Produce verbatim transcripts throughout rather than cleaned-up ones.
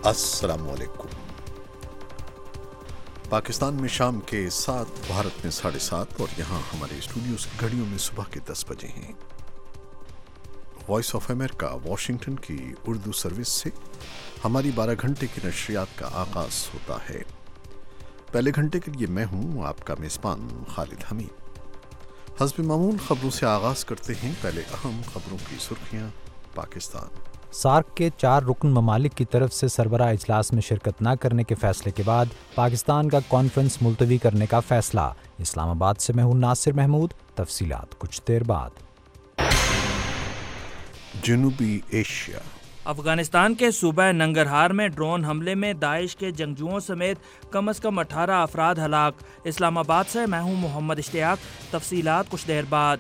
السلام علیکم۔ پاکستان میں شام کے سات، بھارت میں ساڑھے سات، اور یہاں ہمارے اسٹوڈیوز کی گھڑیوں میں صبح کے دس بجے ہیں۔ وائس آف امریکہ واشنگٹن کی اردو سروس سے ہماری بارہ گھنٹے کی نشریات کا آغاز ہوتا ہے۔ پہلے گھنٹے کے لیے میں ہوں آپ کا میزبان خالد حمید۔ حسب معمول خبروں سے آغاز کرتے ہیں۔ پہلے اہم خبروں کی سرخیاں۔ پاکستان سارک کے چار رکن ممالک کی طرف سے سربراہ اجلاس میں شرکت نہ کرنے کے فیصلے کے بعد پاکستان کا کانفرنس ملتوی کرنے کا فیصلہ۔ اسلام آباد سے میں ہوں ناصر محمود، تفصیلات کچھ دیر بعد۔ جنوبی ایشیا۔ افغانستان کے صوبہ ننگرہار میں ڈرون حملے میں داعش کے جنگجوؤں سمیت کم از کم اٹھارہ افراد ہلاک۔ اسلام آباد سے میں ہوں محمد اشتیاق، تفصیلات کچھ دیر بعد۔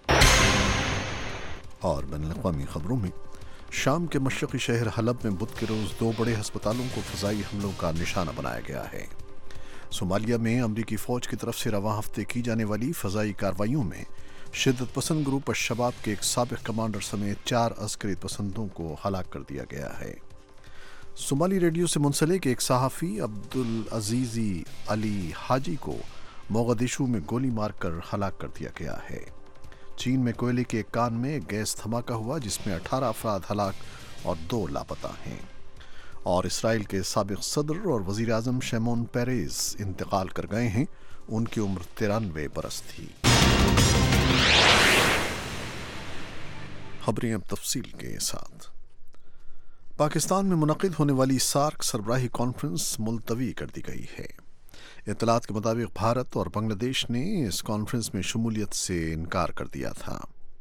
اور بین الاقوامی خبروں میں شام کے مشرقی شہر حلب میں بدھ کے روز دو بڑے ہسپتالوں کو فضائی حملوں کا نشانہ بنایا گیا ہے۔ صومالیہ میں امریکی فوج کی طرف سے رواں ہفتے کی جانے والی فضائی کارروائیوں میں شدت پسند گروپ الشباب کے ایک سابق کمانڈر سمیت چار عسکری پسندوں کو ہلاک کر دیا گیا ہے۔ صومالی ریڈیو سے منسلک ایک صحافی عبدالعزیزی علی حاجی کو موغدیشو میں گولی مار کر ہلاک کر دیا گیا ہے۔ چین میں کوئلے کے ایک کان میں گیس دھماکہ ہوا جس میں اٹھارہ افراد ہلاک اور دو لاپتہ ہیں۔ اور اسرائیل کے سابق صدر اور وزیر اعظم شیمون پیریز انتقال کر گئے ہیں۔ ان کی عمر ترانوے برس تھی۔ خبریں اب تفصیل کے ساتھ۔ پاکستان میں منعقد ہونے والی سارک سربراہی کانفرنس ملتوی کر دی گئی ہے۔ اطلاعات کے مطابق بھارت اور بنگلہ دیش نے اس کانفرنس میں شمولیت سے انکار کر دیا تھا۔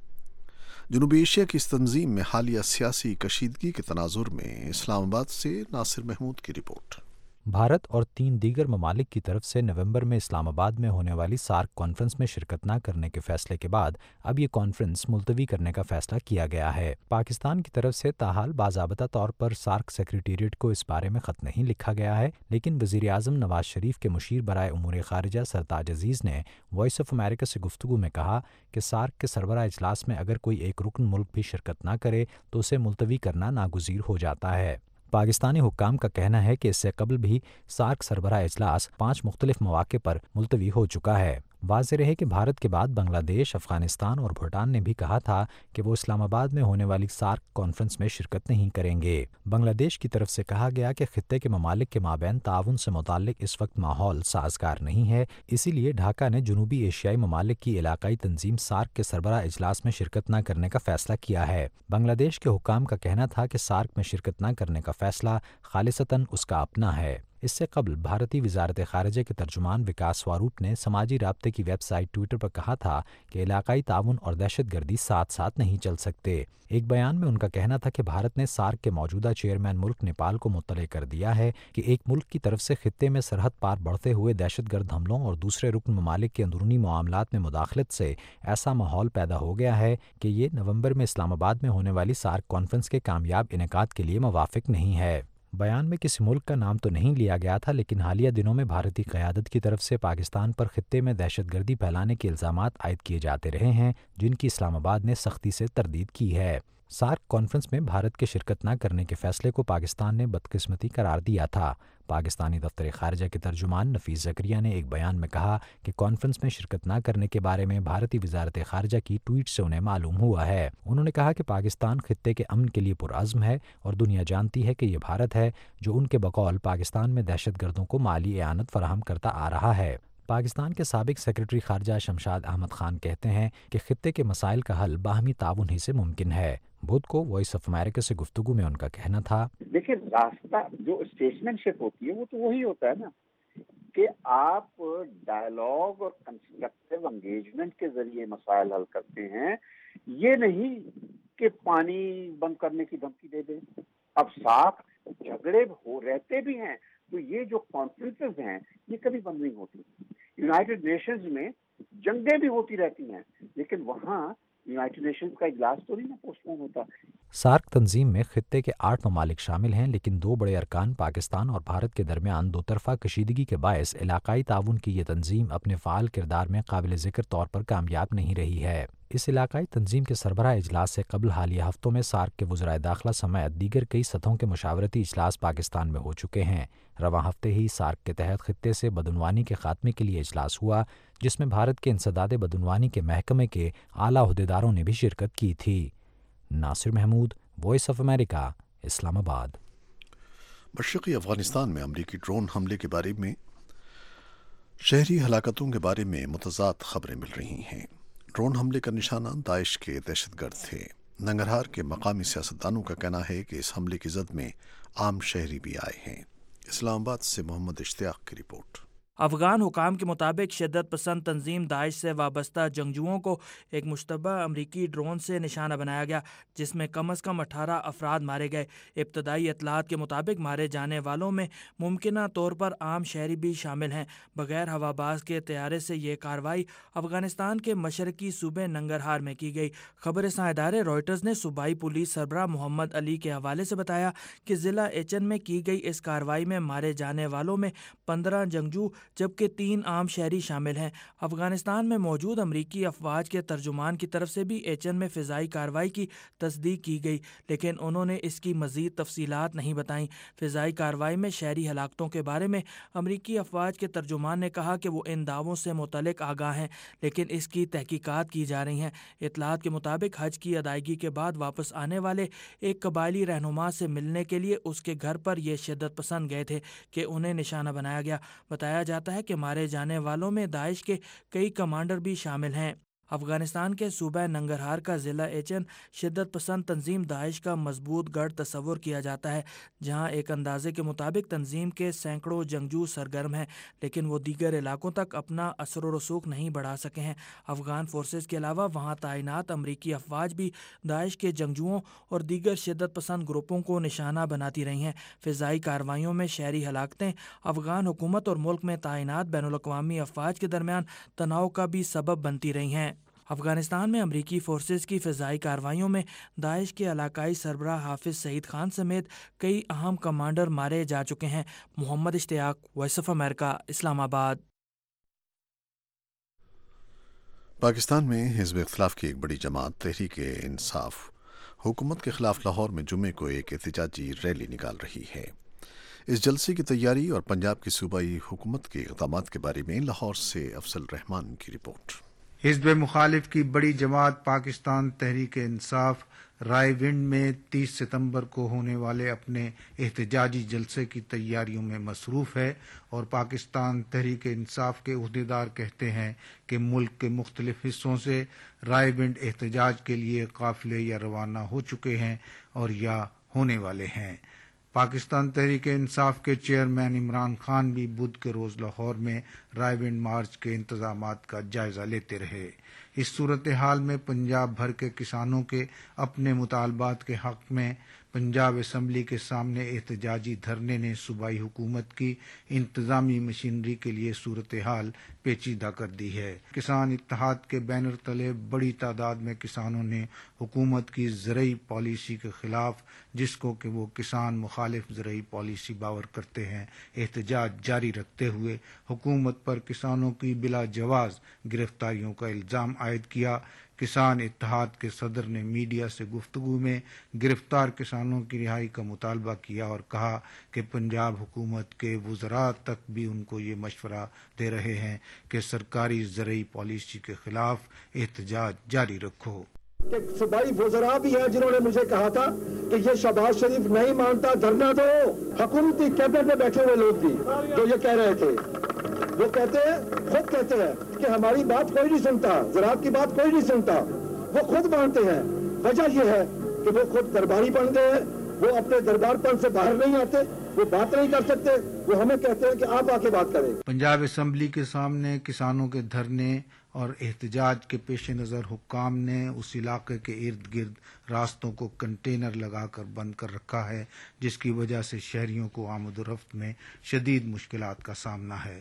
جنوبی ایشیا کی اس تنظیم میں حالیہ سیاسی کشیدگی کے تناظر میں اسلام آباد سے ناصر محمود کی رپورٹ۔ بھارت اور تین دیگر ممالک کی طرف سے نومبر میں اسلام آباد میں ہونے والی سارک کانفرنس میں شرکت نہ کرنے کے فیصلے کے بعد اب یہ کانفرنس ملتوی کرنے کا فیصلہ کیا گیا ہے۔ پاکستان کی طرف سے تاحال باضابطہ طور پر سارک سیکریٹریٹ کو اس بارے میں خط نہیں لکھا گیا ہے، لیکن وزیر اعظم نواز شریف کے مشیر برائے امور خارجہ سرتاج عزیز نے وائس آف امریکہ سے گفتگو میں کہا کہ سارک کے سربراہ اجلاس میں اگر کوئی ایک رکن ملک بھی شرکت نہ کرے تو اسے ملتوی کرنا ناگزیر ہو جاتا ہے۔ پاکستانی حکام کا کہنا ہے کہ اس سے قبل بھی سارک سربراہ اجلاس پانچ مختلف مواقع پر ملتوی ہو چکا ہے۔ واضح رہے کہ بھارت کے بعد بنگلہ دیش، افغانستان اور بھوٹان نے بھی کہا تھا کہ وہ اسلام آباد میں ہونے والی سارک کانفرنس میں شرکت نہیں کریں گے۔ بنگلہ دیش کی طرف سے کہا گیا کہ خطے کے ممالک کے مابین تعاون سے متعلق اس وقت ماحول سازگار نہیں ہے، اسی لیے ڈھاکہ نے جنوبی ایشیائی ممالک کی علاقائی تنظیم سارک کے سربراہ اجلاس میں شرکت نہ کرنے کا فیصلہ کیا ہے۔ بنگلہ دیش کے حکام کا کہنا تھا کہ سارک میں شرکت نہ کرنے کا فیصلہ خالصتاً اس کا اپنا ہے۔ اس سے قبل بھارتی وزارت خارجہ کے ترجمان وکاس سواروپ نے سماجی رابطے کی ویب سائٹ ٹویٹر پر کہا تھا کہ علاقائی تعاون اور دہشت گردی ساتھ ساتھ نہیں چل سکتے۔ ایک بیان میں ان کا کہنا تھا کہ بھارت نے سارک کے موجودہ چیئرمین ملک نیپال کو مطلع کر دیا ہے کہ ایک ملک کی طرف سے خطے میں سرحد پار بڑھتے ہوئے دہشت گرد حملوں اور دوسرے رکن ممالک کے اندرونی معاملات میں مداخلت سے ایسا ماحول پیدا ہو گیا ہے کہ یہ نومبر میں اسلام آباد میں ہونے والی سارک کانفرنس کے کامیاب انعقاد کے لیے موافق نہیں ہے۔ بیان میں کسی ملک کا نام تو نہیں لیا گیا تھا، لیکن حالیہ دنوں میں بھارتی قیادت کی طرف سے پاکستان پر خطے میں دہشت گردی پھیلانے کے الزامات عائد کیے جاتے رہے ہیں، جن کی اسلام آباد نے سختی سے تردید کی ہے۔ سارک کانفرنس میں بھارت کے شرکت نہ کرنے کے فیصلے کو پاکستان نے بدقسمتی قرار دیا تھا۔ پاکستانی دفتر خارجہ کے ترجمان نفیس زکریا نے ایک بیان میں کہا کہ کانفرنس میں شرکت نہ کرنے کے بارے میں بھارتی وزارت خارجہ کی ٹویٹ سے انہیں معلوم ہوا ہے۔ انہوں نے کہا کہ پاکستان خطے کے امن کے لیے پرعزم ہے اور دنیا جانتی ہے کہ یہ بھارت ہے جو ان کے بقول پاکستان میں دہشت گردوں کو مالی اعانت فراہم کرتا آ رہا ہے۔ پاکستان کے سابق سیکرٹری خارجہ شمشاد احمد خان کہتے ہیں کہ خطے کے مسائل کا حل باہمی تعاون ہی سے ممکن ہے۔ بدھ کو وائس آف امریکہ سے گفتگو میں ان کا کہنا تھا، دیکھیں راستہ جو اسٹیٹمنٹ شپ ہوتی ہے وہ تو وہی ہوتا ہے نا کہ آپ ڈائلاگ اور کنسٹرکٹیو انگیجمنٹ کے ذریعے مسائل حل کرتے ہیں، یہ نہیں کہ پانی بند کرنے کی دھمکی دے دیں۔ اب ساتھ جھگڑے ہو رہتے بھی ہیں تو یہ جو کانفرنسز ہیں یہ کبھی بند نہیں ہوتی۔ یونائٹڈ نیشنز میں جنگیں بھی ہوتی رہتی ہیں لیکن وہاں یونائٹڈ نیشنز کا اجلاس تو نہیں نا پوسٹ پون ہوتا۔ सार्क तंजीम में खित्ते के आठ ममालिक शामिल हैं, लेकिन दो बड़े अरकान पाकिस्तान और भारत के दरमियान दो तरफा कशीदगी के बायस इलाकाई ताउन की ये तंजीम अपने फ़ाल किरदार में काबिल ज़िक्र तौर पर कामयाब नहीं रही है। इस इलाकाई तंजीम के सरबराह इजलास से कबल हालिया हफ्तों में सार्क के वज़राए दाखिला समेत दीगर कई सतहों के मशावरती इजलास पाकिस्तान में हो चुके हैं। रवां हफ्ते ही सार्क के तहत खित्ते से बदनवानी के खात्मे के लिए इजलास हुआ, जिसमें भारत के इंसदाद बदनवानी के महकमे के आला अहदेदारों ने भी शिरकत की थी। Nasir Mahmood, Voice of America, Islamabad. मशरक़ी अफ़गानिस्तान में अमरीकी ड्रोन हमले के बारे में शहरी हलाकतों के बारे में मुतज़ाद खबरें मिल रही हैं। ड्रोन हमले का निशाना दाइश के दहशतगर्द थे। नंगरहार के मकामी सियासतदानों का कहना है कि इस हमले की जद में आम शहरी भी आए हैं। इस्लामाबाद से मोहम्मद इश्तियाक की रिपोर्ट। अफगान हुकाम के मुताबिक शिद्दत पसंद तंजीम दाइश से वाबस्ता जंगजुओं को एक मुश्तबा अमरीकी ड्रोन से निशाना बनाया गया, जिसमें कम अज़ कम अठारह अफराद मारे गए। इब्तदाई इतलात के मुताबिक मारे जाने वालों में मुमकिना तौर पर आम शहरी भी शामिल हैं। बगैर हवाबाज के तैयारे से ये कार्रवाई अफगानिस्तान के मशरकी सूबे नंगरहार में की गई। खबरसां इदारे रॉयटर्स ने सूबाई पुलिस सरबराह मोहम्मद अली के हवाले से बताया कि ज़िला एचन में की गई इस कार्रवाई में मारे जाने वालों में पंद्रह जंगजू जबकि तीन आम शहरी शामिल हैं। अफगानिस्तान में मौजूद अमरीकी अफवाज के तर्जुमान की तरफ से भी एचन में फ़िज़ाई कार्रवाई की तस्दीक की गई, लेकिन उन्होंने इसकी मज़ीद तफसीलात नहीं बताईं। फ़िज़ाई कार्रवाई में शहरी हलाकतों के बारे में अमरीकी अफवाज के तर्जुमान ने कहा कि वो इन दावों से मुतल्लिक आगाह हैं, लेकिन इसकी तहकीकात की जा रही हैं। इतलात के मुताबिक हज की अदायगी के बाद वापस आने वाले एक कबायली रहनुमा से मिलने के लिए उसके घर पर ये शिद्दत पसंद गए थे कि उन्हें निशाना बनाया गया। बताया जाता है कि मारे जाने वालों में दाइश के कई कमांडर भी शामिल हैं। अफगानिस्तान के सूबा नंगरहार का ज़िला एचन शिद्दत पसंद तंजीम दाइश का मजबूत गढ़ तस्वुर किया जाता है, जहां एक अंदाजे के मुताबिक तंजीम के सैकड़ों जंगजू सरगर्म हैं, लेकिन वो दीगर इलाकों तक अपना असर व रसूख नहीं बढ़ा सके हैं। अफगान फोर्सेस के अलावा वहां तैनात अमरीकी अफवाज भी दाइश के जंगजुओं और दीगर शिद्दत पसंद ग्रुपों को निशाना बनाती रही हैं। फ़िज़ाई कार्रवाइयों में शहरी हलाकतें अफगान हुकूमत और मुल्क में तैनात बैनुल-अक़वामी अफवाज के दरमियान तनाव का भी सबब बनती रही हैं। अफगानिस्तान में अमरीकी फोर्सेस की फ़िज़ाई कार्रवाइयों में दाइश के इलाकाई सरबराह हाफिज़ सईद खान समेत कई अहम कमांडर मारे जा चुके हैं। Mohammad Ishtiaq, Voice of America, Islamabad. Pakistan में हिज़्ब इख्तिलाफ की एक बड़ी जमात तहरीक इंसाफ हुकूमत के खिलाफ लाहौर में जुमे को एक एहतजाजी रैली निकाल रही है। इस जलसे की तैयारी और पंजाब की सूबाई हुकूमत के इक़दामात के बारे में लाहौर से अफजल रहमान की रिपोर्ट। हिज़्ब मुखालिफ की बड़ी जमात पाकिस्तान तहरीक इंसाफ रायविंड में तीस सितंबर को होने वाले अपने एहतजाजी जलसे की तैयारियों में मसरूफ़ है और पाकिस्तान तहरीक इंसाफ के उहदेदार कहते हैं कि मुल्क के मुख्तलिफ हिस्सों से रायविंड एहतजाज के लिए काफ़िले या रवाना हो चुके हैं और या होने वाले हैं। पाकिस्तान तहरीक इंसाफ के चेयरमैन इमरान खान भी बुध के रोज़ लाहौर में रायविंड मार्च के इंतजामात का जायज़ा लेते रहे। इस सूरत हाल में पंजाब भर के किसानों के अपने मुतालबात के हक़ में पंजाब असम्बली के सामने एहतजाजी धरने ने सूबाई हुकूमत की इंतज़ामी मशीनरी के लिए सूरत हाल पेचीदा कर दी है। किसान इत्तेहाद के बैनर तले बड़ी तादाद में किसानों ने हुकूमत की ज़रई पॉलिसी के ख़िलाफ़, जिसको कि वो किसान मुखालिफ ज़रई पॉलिसी बावर करते हैं, एहतजाज जारी रखते हुए हुकूमत पर किसानों की बिला जवाज़ गिरफ्तारियों का इल्ज़ाम आयद किया। किसान इत्तेहाद के सदर ने मीडिया से गुफ्तगू में गिरफ्तार किसानों की रिहाई का मुतालबा किया और कहा कि पंजाब हुकूमत के वज़रा तक भी उनको ये मशवरा दे रहे हैं कि सरकारी ज़रई पॉलिसी के खिलाफ एहतजाज जारी रखो। कि सूबाई वज़रा भी हैं जिन्होंने मुझे कहा था कि ये शहबाज शरीफ नहीं मानता, धरना दो। हुकूमती कैबिनेट में बैठे हुए लोग भी जो ये कह रहे थे, वो कहते हैं, खुद कहते हैं कि हमारी बात कोई नहीं सुनता, ज़राअत की बात कोई नहीं सुनता। वो खुद मानते हैं। वजह यह है कि वो खुद दरबारी बन गए हैं, वो अपने दरबारपन से बाहर नहीं आते, वो बात नहीं कर सकते, वो हमें कहते हैं कि आप आके बात करें। पंजाब असम्बली के सामने किसानों के धरने और एहतजाज के पेश नज़र हुक्काम ने उस इलाके के इर्द गिर्द रास्तों को कंटेनर लगाकर बंद कर रखा है, जिसकी वजह से शहरियों को आमद रफ्त में शदीद मुश्किलात का सामना है।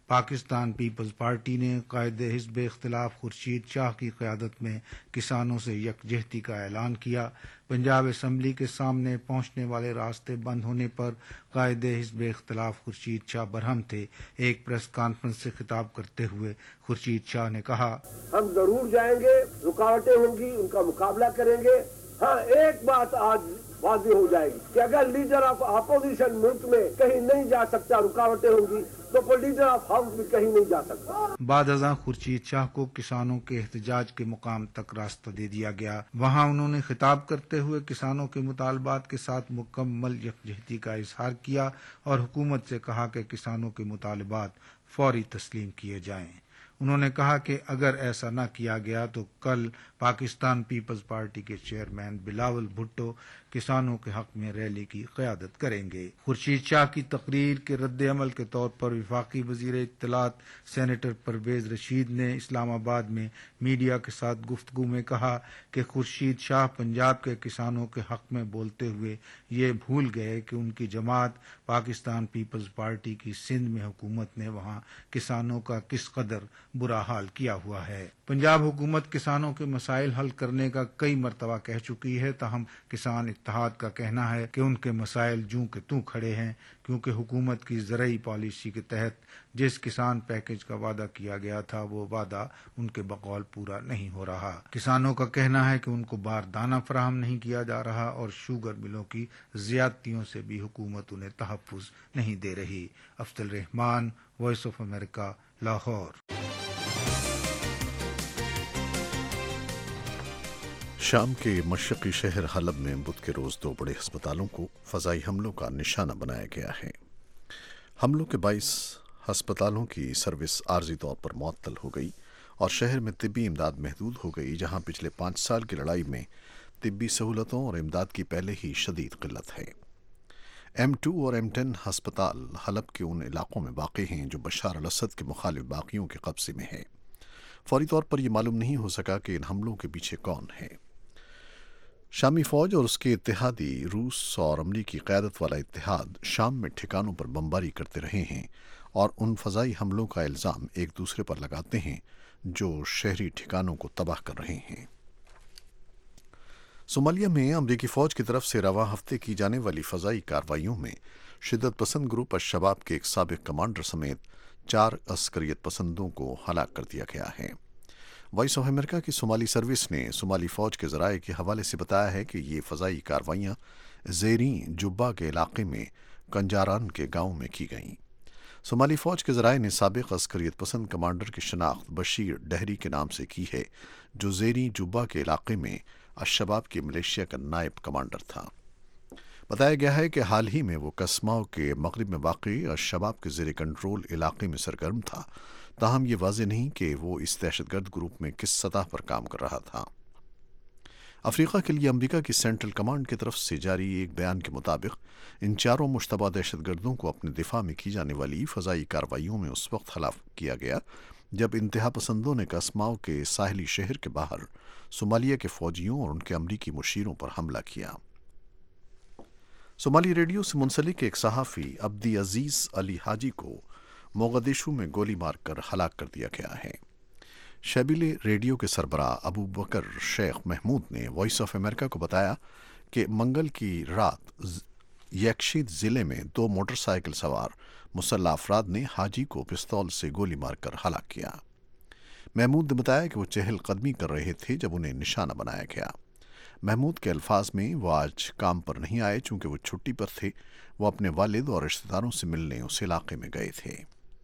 پاکستان پیپلز پارٹی نے قائد حزب اختلاف خورشید شاہ کی قیادت میں کسانوں سے یکجہتی کا اعلان کیا۔ پنجاب اسمبلی کے سامنے پہنچنے والے راستے بند ہونے پر قائد حزب اختلاف خورشید شاہ برہم تھے۔ ایک پریس کانفرنس سے خطاب کرتے ہوئے خورشید شاہ نے کہا، ہم ضرور جائیں گے، رکاوٹیں ہوں گی، ان کا مقابلہ کریں گے۔ ہاں ایک بات آج واضح ہو جائے گی کہ اگر لیڈر آف اپوزیشن ملک میں کہیں نہیں جا سکتا، رکاوٹیں ہوں گی، تو پھر لیڈر آف ہاؤس بھی کہیں نہیں جا سکتا۔ بعد ازاں خورشید شاہ کو کسانوں کے احتجاج کے مقام تک راستہ دے دیا گیا۔ وہاں انہوں نے خطاب کرتے ہوئے کسانوں کے مطالبات کے ساتھ مکمل یکجہتی کا اظہار کیا اور حکومت سے کہا کہ کسانوں کے مطالبات فوری تسلیم کیے جائیں۔ انہوں نے کہا کہ اگر ایسا نہ کیا گیا تو کل پاکستان پیپلز پارٹی کے چیئرمین بلاول بھٹو کسانوں کے حق میں ریلی کی قیادت کریں گے۔ خورشید شاہ کی تقریر کے رد عمل کے طور پر وفاقی وزیر اطلاعات سینیٹر پرویز رشید نے اسلام آباد میں میڈیا کے ساتھ گفتگو میں کہا کہ خورشید شاہ پنجاب کے کسانوں کے حق میں بولتے ہوئے یہ بھول گئے کہ ان کی جماعت پاکستان پیپلز پارٹی کی سندھ میں حکومت نے وہاں کسانوں کا کس قدر برا حال کیا ہوا ہے۔ پنجاب حکومت کسانوں کے مسائل حل کرنے کا کئی مرتبہ کہہ چکی ہے، تاہم کسان اتحاد کا کہنا ہے کہ ان کے مسائل جوں کے توں کھڑے ہیں، کیونکہ حکومت کی زرعی پالیسی کے تحت جس کسان پیکج کا وعدہ کیا گیا تھا وہ وعدہ ان کے بقول پورا نہیں ہو رہا۔ کسانوں کا کہنا ہے کہ ان کو باردانہ فراہم نہیں کیا جا رہا اور شوگر ملوں کی زیادتیوں سے بھی حکومت انہیں تحفظ نہیں دے رہی۔ Afzal Rehman, Voice of America, Lahore. شام کے مشرقی شہر حلب میں بدھ کے روز دو بڑے ہسپتالوں کو فضائی حملوں کا نشانہ بنایا گیا ہے۔ حملوں کے باعث ہسپتالوں کی سروس عارضی طور پر معطل ہو گئی اور شہر میں طبی امداد محدود ہو گئی، جہاں پچھلے پانچ سال کی لڑائی میں طبی سہولتوں اور امداد کی پہلے ہی شدید قلت ہے۔ ایم ٹو اور ایم ٹین ہسپتال حلب کے ان علاقوں میں واقع ہیں جو بشار الاسد کے مخالف باغیوں کے قبضے میں ہے۔ فوری طور پر یہ معلوم نہیں ہو سکا کہ ان حملوں کے پیچھے کون ہے۔ شامی فوج اور اس کے اتحادی روس اور امریکی قیادت والا اتحاد شام میں ٹھکانوں پر بمباری کرتے رہے ہیں اور ان فضائی حملوں کا الزام ایک دوسرے پر لگاتے ہیں جو شہری ٹھکانوں کو تباہ کر رہے ہیں۔ صومالیہ میں امریکی فوج کی طرف سے رواں ہفتے کی جانے والی فضائی کارروائیوں میں شدت پسند گروپ الشباب کے ایک سابق کمانڈر سمیت چار عسکریت پسندوں کو ہلاک کر دیا گیا ہے۔ وائس آف امریکہ کی صومالی سروس نے صومالی فوج کے ذرائع کے حوالے سے بتایا ہے کہ یہ فضائی کارروائیاں زیریں جبہ کے علاقے میں کنجاران کے گاؤں میں کی گئیں۔ صومالی فوج کے ذرائع نے سابق عسکریت پسند کمانڈر کی شناخت بشیر ڈہری کے نام سے کی ہے، جو زیریں جبہ کے علاقے میں الشباب کی ملیشیا کا نائب کمانڈر تھا۔ بتایا گیا ہے کہ حال ہی میں وہ کسماؤ کے مغرب میں واقع الشباب کے زیر کنٹرول علاقے میں سرگرم تھا، تاہم یہ واضح نہیں کہ وہ اس دہشت گرد گروپ میں کس سطح پر کام کر رہا تھا۔ افریقہ کے لیے امریکہ کی سینٹرل کمانڈ کی طرف سے جاری ایک بیان کے مطابق ان چاروں مشتبہ دہشت گردوں کو اپنے دفاع میں کی جانے والی فضائی کارروائیوں میں اس وقت ہلاک کیا گیا جب انتہا پسندوں نے کسماؤ کے ساحلی شہر کے باہر صومالیہ کے فوجیوں اور ان کے امریکی مشیروں پر حملہ کیا۔ صومالی ریڈیو سے منسلک ایک صحافی عبدی عزیز علی حاجی کو موغدیشو میں گولی مار کر ہلاک کر دیا گیا ہے۔ شیبیل ریڈیو کے سربراہ ابو بکر شیخ محمود نے وائس آف امریکہ کو بتایا کہ منگل کی رات یکشید ضلع میں دو موٹر سائیکل سوار مسلح افراد نے حاجی کو پستول سے گولی مار کر ہلاک کیا۔ محمود نے بتایا کہ وہ چہل قدمی کر رہے تھے جب انہیں نشانہ بنایا گیا۔ محمود کے الفاظ میں وہ آج کام پر نہیں آئے چونکہ وہ چھٹی پر تھے، وہ اپنے والد اور رشتہ داروں سے ملنے اس علاقے میں گئے تھے۔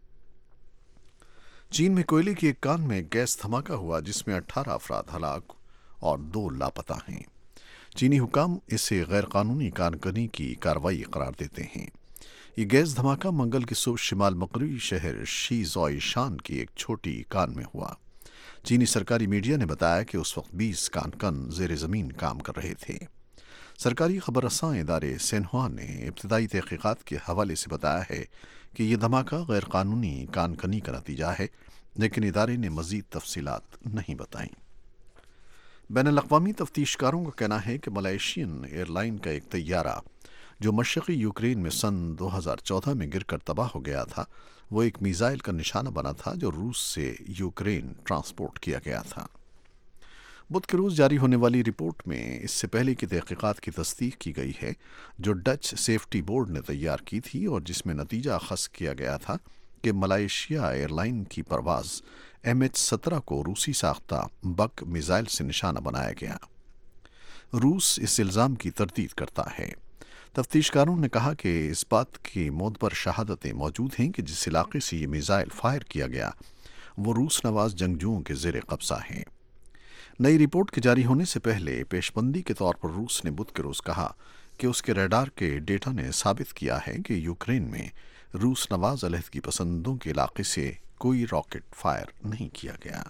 چین میں کوئلے کی ایک کان میں گیس دھماکہ ہوا جس میں اٹھارہ افراد ہلاک اور دو لاپتہ ہیں۔ چینی حکام اسے غیر قانونی کان کنی کی کارروائی قرار دیتے ہیں۔ یہ گیس دھماکہ منگل کی صبح شمال مغربی شہر شی زوئی شان کی ایک چھوٹی کان میں ہوا۔ چینی سرکاری میڈیا نے بتایا کہ اس وقت بیس کان کن زیر زمین کام کر رہے تھے۔ سرکاری خبر رساں ادارے سنہوا نے ابتدائی تحقیقات کے حوالے سے بتایا ہے کہ یہ دھماکہ غیر قانونی کان کنی کا نتیجہ ہے، لیکن ادارے نے مزید تفصیلات نہیں بتائیں۔ بین الاقوامی تفتیش کاروں کا کہنا ہے کہ ملائیشین ایئر لائن کا ایک طیارہ جو مشرقی یوکرین میں سن دو ہزار چودہ میں گر کر تباہ ہو گیا تھا، وہ ایک میزائل کا نشانہ بنا تھا جو روس سے یوکرین ٹرانسپورٹ کیا گیا تھا۔ بدھ کے روز جاری ہونے والی رپورٹ میں اس سے پہلے کی تحقیقات کی تصدیق کی گئی ہے جو ڈچ سیفٹی بورڈ نے تیار کی تھی، اور جس میں نتیجہ اخذ کیا گیا تھا کہ ملائیشیا ایئر لائن کی پرواز ایم ایچ سترہ کو روسی ساختہ بک میزائل سے نشانہ بنایا گیا۔ روس اس الزام کی تردید کرتا ہے۔ تفتیش کاروں نے کہا کہ اس بات کی معتبر شہادتیں موجود ہیں کہ جس علاقے سے یہ میزائل فائر کیا گیا وہ روس نواز جنگجوؤں کے زیر قبضہ ہیں۔ نئی رپورٹ کے جاری ہونے سے پہلے پیش بندی کے طور پر روس نے بدھ کے روز کہا کہ اس کے ریڈار کے ڈیٹا نے ثابت کیا ہے کہ یوکرین میں روس نواز علیحدگی پسندوں کے علاقے سے کوئی راکٹ فائر نہیں کیا گیا۔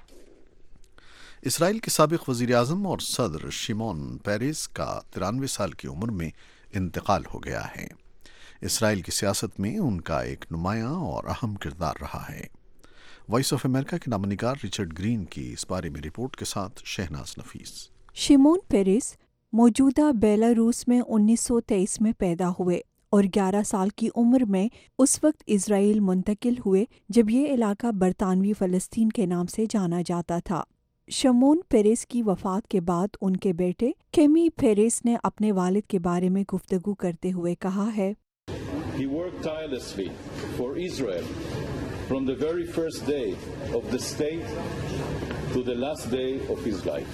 اسرائیل کے سابق وزیر اعظم اور صدر شیمون پیریز کا ترانوے سال کی عمر میں انتقال ہو گیا ہے۔ اسرائیل کی سیاست میں ان کا ایک نمایاں اور اہم کردار رہا ہے۔ وائس آف امریکہ کے نامہ نگار ریچرڈ گرین کی اس بارے میں رپورٹ کے ساتھ شہناز نفیس۔ شیمون پیریز موجودہ بیلاروس میں انیس سو تیئیس میں پیدا ہوئے اور گیارہ سال کی عمر میں اس وقت اسرائیل منتقل ہوئے جب یہ علاقہ برطانوی فلسطین کے نام سے جانا جاتا تھا۔ شیمون پیریز کی وفات کے بعد ان کے بیٹے کیمی پیریز نے اپنے والد کے بارے میں گفتگو کرتے ہوئے کہا ہے، He worked tirelessly for Israel from the very first day of the state to the last day of his life.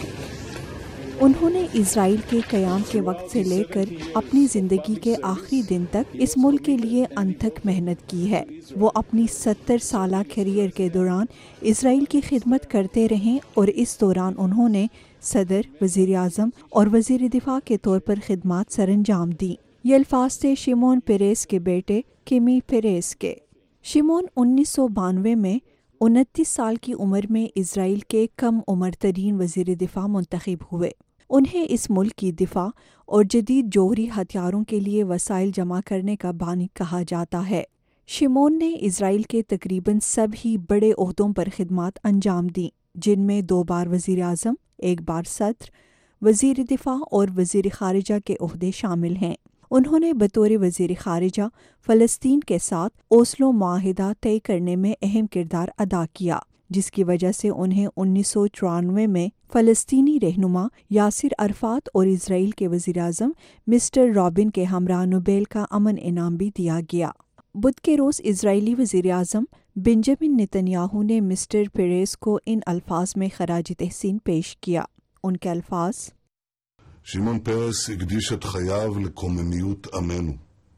انہوں نے اسرائیل کے قیام کے وقت سے لے کر اپنی زندگی کے آخری دن تک اس ملک کے لیے انتھک محنت کی ہے۔ وہ اپنی ستر سالہ کیریئر کے دوران اسرائیل کی خدمت کرتے رہیں اور اس دوران انہوں نے صدر، وزیر اعظم اور وزیر دفاع کے طور پر خدمات سر انجام دیں۔ یہ الفاظ تھے شیمون پیریز کے بیٹے کیمی پیریز کے۔ شیمون انیس سو بانوے میں انتیس سال کی عمر میں اسرائیل کے کم عمر ترین وزیر دفاع منتخب ہوئے۔ انہیں اس ملک کی دفاع اور جدید جوہری ہتھیاروں کے لیے وسائل جمع کرنے کا بانی کہا جاتا ہے۔ شیمون نے اسرائیل کے تقریباً سب ہی بڑے عہدوں پر خدمات انجام دیں، جن میں دو بار وزیر اعظم، ایک بار صدر، وزیر دفاع اور وزیر خارجہ کے عہدے شامل ہیں۔ انہوں نے بطور وزیر خارجہ فلسطین کے ساتھ اوسلو معاہدہ طے کرنے میں اہم کردار ادا کیا، جس کی وجہ سے انہیں انیس سو چورانوے میں فلسطینی رہنما یاسر عرفات اور اسرائیل کے وزیر اعظم مسٹر رابن کے ہمراہ نوبیل کا امن انعام بھی دیا گیا۔ بدھ کے روز اسرائیلی وزیر اعظم بنجامن نتنیاہو نے مسٹر پیریز کو ان الفاظ میں خراج تحسین پیش کیا۔ ان کے الفاظ: שמעון פרס הקדיש את חייו לקוממיות עמנו.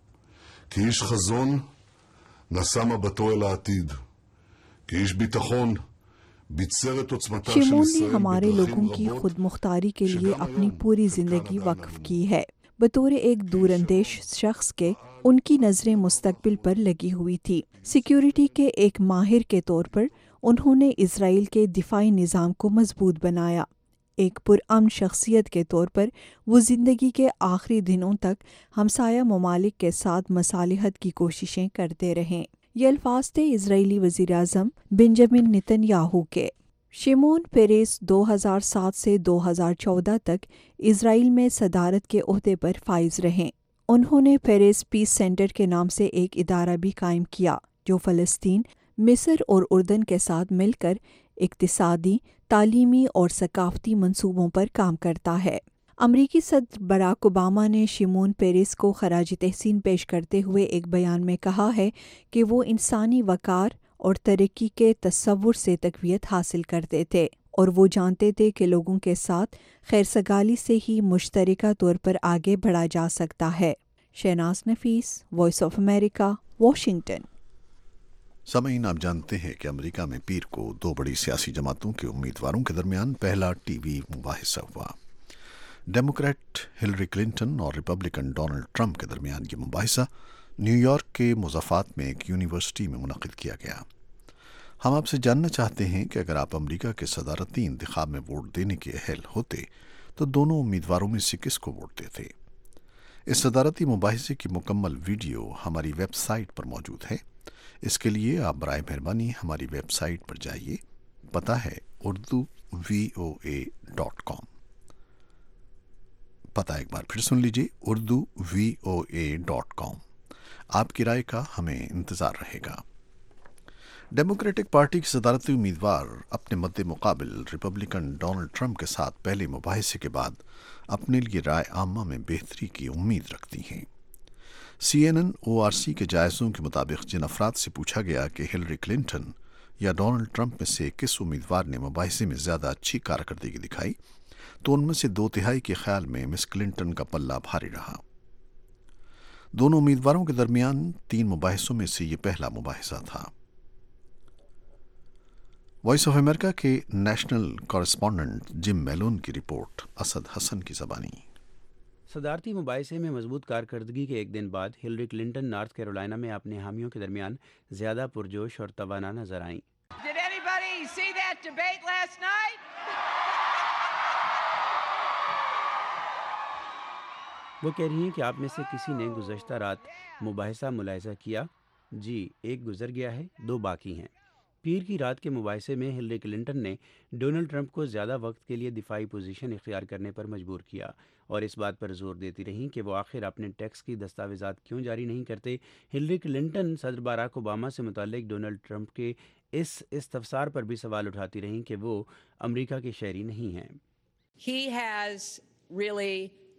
כאיש חזון נשא מבטו אל העתיד. כאיש ביטחון ביצר את עוצמתה של شیمون نے ישראל ہمارے لوگوں בדרכים کی רבות. خود مختاری کے لیے اپنی پوری زندگی وقف کی ہے۔ بطور ایک دور اندیش شخص کے ان کی نظریں مستقبل پر لگی ہوئی تھی۔ سیکیورٹی کے ایک ماہر کے طور پر انہوں نے اسرائیل کے دفاعی نظام کو مضبوط بنایا۔ ایک پرامن شخصیت کے طور پر وہ زندگی کے آخری دنوں تک ہمسایہ ممالک کے ساتھ مصالحت کی کوششیں کرتے رہیں۔ یہ الفاظ تھے اسرائیلی وزیر اعظم بنجامن نتنیاہو کے۔ شیمون پیریز دو ہزار سات سے دو ہزار چودہ تک اسرائیل میں صدارت کے عہدے پر فائز رہیں۔ انہوں نے پیریز پیس سینٹر کے نام سے ایک ادارہ بھی قائم کیا جو فلسطین، مصر اور اردن کے ساتھ مل کر اقتصادی، تعلیمی اور ثقافتی منصوبوں پر کام کرتا ہے۔ امریکی صدر براک اوباما نے شیمون پیریز کو خراج تحسین پیش کرتے ہوئے ایک بیان میں کہا ہے کہ وہ انسانی وقار اور ترقی کے تصور سے تقویت حاصل کرتے تھے اور وہ جانتے تھے کہ لوگوں کے ساتھ خیرسگالی سے ہی مشترکہ طور پر آگے بڑھا جا سکتا ہے۔ Shahnaz Nafees, Voice of America, Washington. سامعین، آپ جانتے ہیں کہ امریکہ میں پیر کو دو بڑی سیاسی جماعتوں کے امیدواروں کے درمیان پہلا ٹی وی مباحثہ ہوا۔ ڈیموکریٹ ہلری کلنٹن اور ریپبلکن ڈونلڈ ٹرمپ کے درمیان یہ مباحثہ نیو یارک کے مضافات میں ایک یونیورسٹی میں منعقد کیا گیا۔ ہم آپ سے جاننا چاہتے ہیں کہ اگر آپ امریکہ کے صدارتی انتخاب میں ووٹ دینے کے اہل ہوتے تو دونوں امیدواروں میں سے کس کو ووٹ دیتے؟ اس صدارتی مباحثے کی مکمل ویڈیو ہماری ویب سائٹ پر موجود ہے۔ اس کے لیے آپ برائے مہربانی ہماری ویب سائٹ پر جائیے۔ پتہ ہے اردو وی او اے ڈاٹ کام۔ पता एक बार फिर सुन लीजिए, Urdu V O A dot com. आपकी राय का हमें इंतज़ार रहेगा। डेमोक्रेटिक पार्टी की सदारती उम्मीदवार अपने मद्दे मुकाबिल रिपब्लिकन डोनाल्ड ट्रंप के साथ पहले मुबाहिसे के बाद अपने लिए राय आमा में बेहतरी की उम्मीद रखती हैं। C N N O R C के जायज़ों के मुताबिक जिन अफराद से पूछा गया कि हिलरी क्लिंटन या डोनाल्ड ट्रंप में से किस उम्मीदवार ने मुबाहिसे में ज़्यादा अच्छी कारकर्दगी दिखाई, तो उनमें से दो तिहाई के ख्याल में मिस क्लिंटन का पल्ला भारी रहा। दोनों उम्मीदवारों के दरमियान तीन मुबाहिसों में से ये पहला मुबाहिसा था। वॉइस ऑफ अमेरिका के नेशनल कॉरेस्पॉन्डेंट जिम मेलोन की रिपोर्ट, असद हसन की ज़बानी। सदारती मुबाहिसे में मजबूत कारकर्दगी के एक दिन बाद हिलरी क्लिंटन नॉर्थ कैरोलिना में अपने हामियों के दरमियान ज़्यादा पुरजोश और तवाना नजर आईं। वो कह रही हैं कि आप में से किसी ने गुज़श्ता रात मुबाहिसा मुलाहिजा किया? जी, एक गुजर गया है, दो बाकी हैं। पीर की रात के मुबाहिसे में हिलरी क्लिंटन ने डोनाल्ड ट्रंप को ज़्यादा वक्त के लिए दिफाई पोजीशन इख्तियार करने पर मजबूर किया और इस बात पर जोर देती रहीं कि वो आखिर अपने टैक्स की दस्तावेज़ात क्यों जारी नहीं करते। हिलरी क्लिंटन सदर बाराक ओबामा से मुताल्लिक डोनाल्ड ट्रंप के इस इस्तफसार पर भी सवाल उठाती रहीं कि वो अमरीका के शहरी नहीं हैं। He has really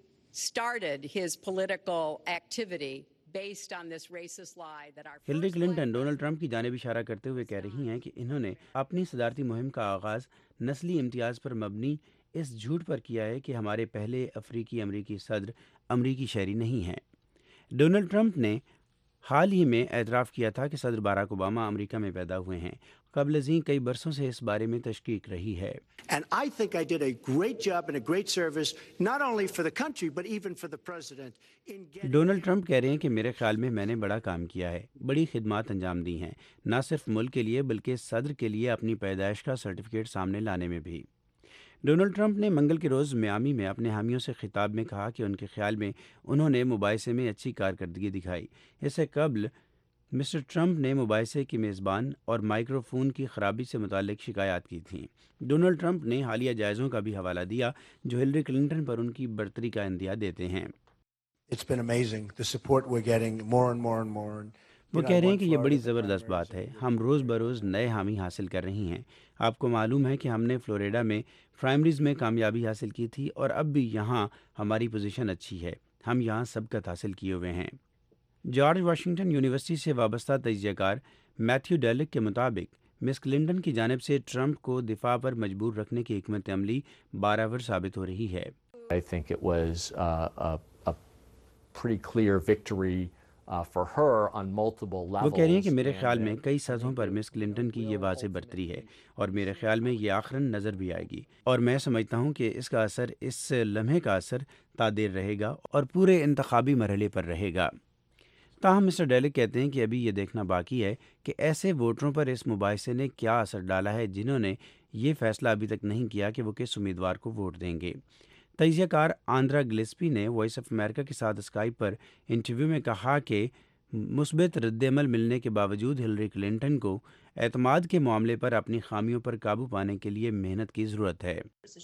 started his political activity based on this racist lie that our Hillary Clinton Donald Trump की जानिब इशारा करते हुए कह रही हैं कि इन्होंने अपनी सदारती मुहिम का आगाज़ नस्ली इम्तियाज़ पर मबनी इस झूठ पर किया है कि हमारे पहले अफ्रीकी अमरीकी सदर अमरीकी शहरी नहीं हैं। डोनाल्ड ट्रंप ने हाल ही में एतराफ़ किया था कि सदर बाराक ओबामा अमेरिका में पैदा हुए हैं। कबल अज़ीं कई बरसों से इस बारे में तशकीक रही है। And I think I did a great job and a great service not only for the country but even for the president in getting... Donald Trump कह रहे हैं कि मेरे ख्याल में मैंने बड़ा काम किया है, बड़ी खिदमत अंजाम दी हैं, ना सिर्फ मुल्क के लिए बल्कि सदर के लिए अपनी पैदाइश का सर्टिफिकेट सामने लाने में भी। डोनाल्ड ट्रंप ने मंगल के रोज़ मियामी में अपने हामियों से खिताब में कहा कि उनके ख्याल में उन्होंने मुबाहिसे में अच्छी कारकर्दगी दिखाई। इससे कबल मिस्टर ट्रंप ने मुबाहिसे की मेज़बान और माइक्रोफोन की खराबी से मुताल्लिक शिकायत की थी। डोनाल्ड ट्रंप ने हालिया जायज़ों का भी हवाला दिया जो हिलरी क्लिंटन पर उनकी बढ़तरी का इंदिया देते हैं। It's been amazing the support we're getting more and more and more. वो कह रहे हैं कि ये बड़ी ज़बरदस्त बात है, हम रोज़ बरोज़ नए हामी हासिल कर रही हैं। आपको मालूम है कि हमने फ्लोरिडा में प्राइमरीज़ में कामयाबी हासिल की थी और अब भी यहाँ हमारी पोजीशन अच्छी है, हम यहाँ सबकत हासिल किए हुए हैं। जॉर्ज वाशिंगटन यूनिवर्सिटी से वाबस्ता तजियाकार मैथ्यू डेलिक के मुताबिक मिस क्लिंटन की जानिब से ट्रंप को दिफा पर मजबूर रखने की हिकमत अमली बारावर साबित हो रही है। I think it was uh, a, a pretty clear victory uh, for her on multiple levels. वो कह रही हैं कि मेरे ख्याल में कई सतहों पर मिस क्लिंटन की ये वाज़ेह बढ़तरी है और मेरे ख्याल में ये आखिरन नज़र भी आएगी और मैं समझता हूँ कि इसका असर, इस लम्हे का असर तादेर रहेगा और पूरे इंतखाबी मरहले पर रहेगा। ताहम मिस्टर डेलिक कहते हैं कि अभी ये देखना बाकी है कि ऐसे वोटरों पर इस मुबाहिसे ने क्या असर डाला है जिन्होंने ये फैसला अभी तक नहीं किया कि वो किस उम्मीदवार को वोट देंगे। तजियाकार आंद्रा गिलेस्पी ने वॉइस ऑफ अमेरिका के साथ स्काइप पर इंटरव्यू में कहा कि मुस्बित रद्दअमल मिलने के बावजूद हिलरी क्लिंटन को एतमाद के मामले पर अपनी खामियों पर काबू पाने के लिए मेहनत की ज़रूरत है।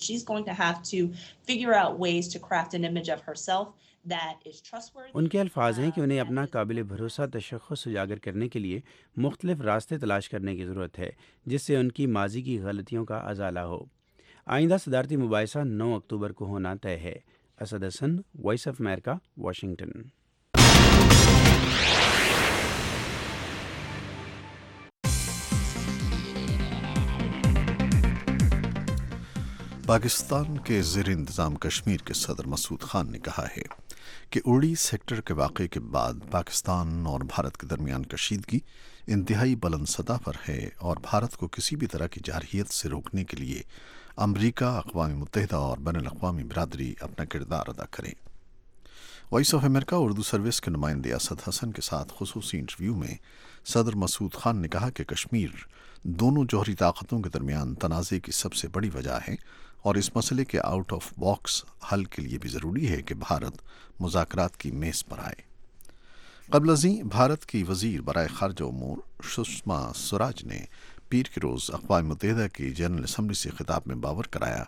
उनके अल्फाज हैं कि उन्हें अपना काबिल भरोसा तशख़्ख़ुस उजागर करने के लिए मुख्तलिफ रास्ते तलाश करने की ज़रूरत है जिससे उनकी माजी की गलतियों का अजाला हो। आइंदा सदारती मुबाहिसा नौ अक्टूबर को होना तय है। Asad Hasan, Voice of America, Washington. Pakistan के ज़ेर इंतज़ाम कश्मीर के सदर मसूद खान ने कहा है कि उड़ी सेक्टर के वाक़े के बाद पाकिस्तान और भारत के दरमियान कशीदगी इंतहाई बुलंद सतह पर है और भारत को किसी भी तरह की जारहियत से रोकने के लिए अमरीका, अक़वाम मुत्तहिदा और बैनुल अक़वामी बिरादरी अपना किरदार अदा करे। Voice of America Urdu service के नुमाइंदे असद हसन के साथ खुसूसी इंटरव्यू में सदर मसूद खान ने कहा कि कश्मीर दोनों जौहरी ताकतों के दरमियान तनाज़े की सबसे बड़ी वजह है और इस मसले के आउट ऑफ बॉक्स हल के लिए भी ज़रूरी है कि भारत मुज़ाकरात की मेज़ पर आए। क़ब्ल अज़ीं भारत की वज़ीर बराए ख़ारजा उमूर सुषमा स्वराज ने पीर के रोज़ अक़वाम मुत्तहिदा की जनरल असम्बली से खिताब में बावर कराया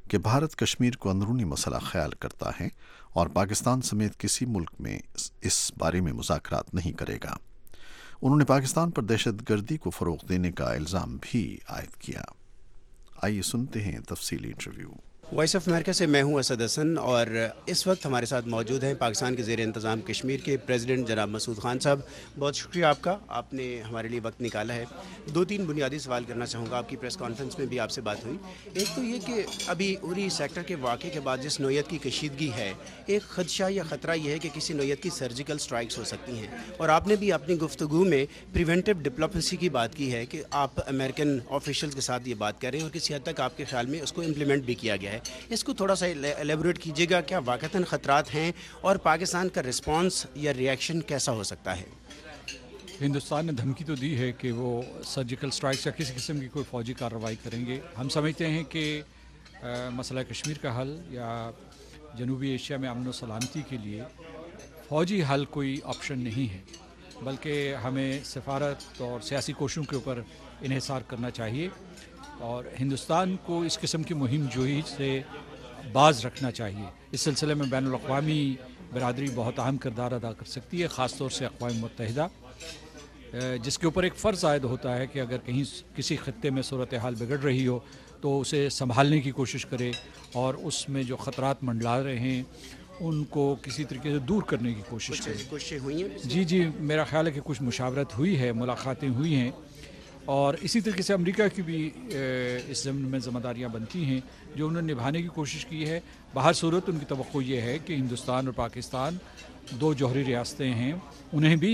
کہ بھارت کشمیر کو اندرونی مسئلہ خیال کرتا ہے اور پاکستان سمیت کسی ملک میں اس بارے میں مذاکرات نہیں کرے گا۔ انہوں نے پاکستان پر دہشت گردی کو فروغ دینے کا الزام بھی عائد کیا۔ آئیے سنتے ہیں تفصیلی انٹرویو۔ وائس آف امریکہ سے میں ہوں اسد حسن، اور اس وقت ہمارے ساتھ موجود ہیں پاکستان کے زیر انتظام کشمیر کے پریزیڈنٹ جناب مسعود خان صاحب۔ بہت شکریہ آپ کا، آپ نے ہمارے لیے وقت نکالا ہے۔ دو تین بنیادی سوال کرنا چاہوں گا، آپ کی پریس کانفرنس میں بھی آپ سے بات ہوئی۔ ایک تو یہ کہ ابھی اری سیکٹر کے واقعے کے بعد جس نوعیت کی کشیدگی ہے، ایک خدشہ یا خطرہ یہ ہے کہ کسی نوعیت کی سرجیکل سٹرائکس ہو سکتی ہیں، اور آپ نے بھی اپنی گفتگو میں پریونٹیو ڈپلومیسی کی بات کی ہے کہ آپ امریکن آفیشلز کے ساتھ یہ بات کر رہے ہیں، اور کسی حد تک آپ کے خیال میں اس کو امپلیمنٹ بھی کیا گیا ہے۔ اس کو تھوڑا سا ایلیبوریٹ کیجیے گا، کیا واقعتاً خطرات ہیں اور پاکستان کا رسپانس یا ریئیکشن کیسا ہو سکتا ہے؟ ہندوستان نے دھمکی تو دی ہے کہ وہ سرجیکل سٹرائکس یا کسی قسم کی کوئی فوجی کارروائی کریں گے۔ ہم سمجھتے ہیں کہ مسئلہ کشمیر کا حل یا جنوبی ایشیا میں امن و سلامتی کے لیے فوجی حل کوئی آپشن نہیں ہے، بلکہ ہمیں سفارت اور سیاسی کوششوں کے اوپر انحصار کرنا چاہیے، اور ہندوستان کو اس قسم کی مہم جوئی سے باز رکھنا چاہیے۔ اس سلسلے میں بین الاقوامی برادری بہت اہم کردار ادا کر سکتی ہے، خاص طور سے اقوام متحدہ، جس کے اوپر ایک فرض عائد ہوتا ہے کہ اگر کہیں کسی خطے میں صورتحال بگڑ رہی ہو تو اسے سنبھالنے کی کوشش کرے، اور اس میں جو خطرات منڈلا رہے ہیں ان کو کسی طریقے سے دور کرنے کی کوشش کرے۔ کوششیں ہوئی ہیں؟ جی جی میرا خیال ہے کہ کچھ مشاورت ہوئی ہے، ملاقاتیں ہوئی ہیں، اور اسی طریقے سے امریکہ کی بھی اس ضمن میں ذمہ داریاں بنتی ہیں جو انہوں نے نبھانے کی کوشش کی ہے۔ بہر صورت ان کی توقع یہ ہے کہ ہندوستان اور پاکستان دو جوہری ریاستیں ہیں، انہیں بھی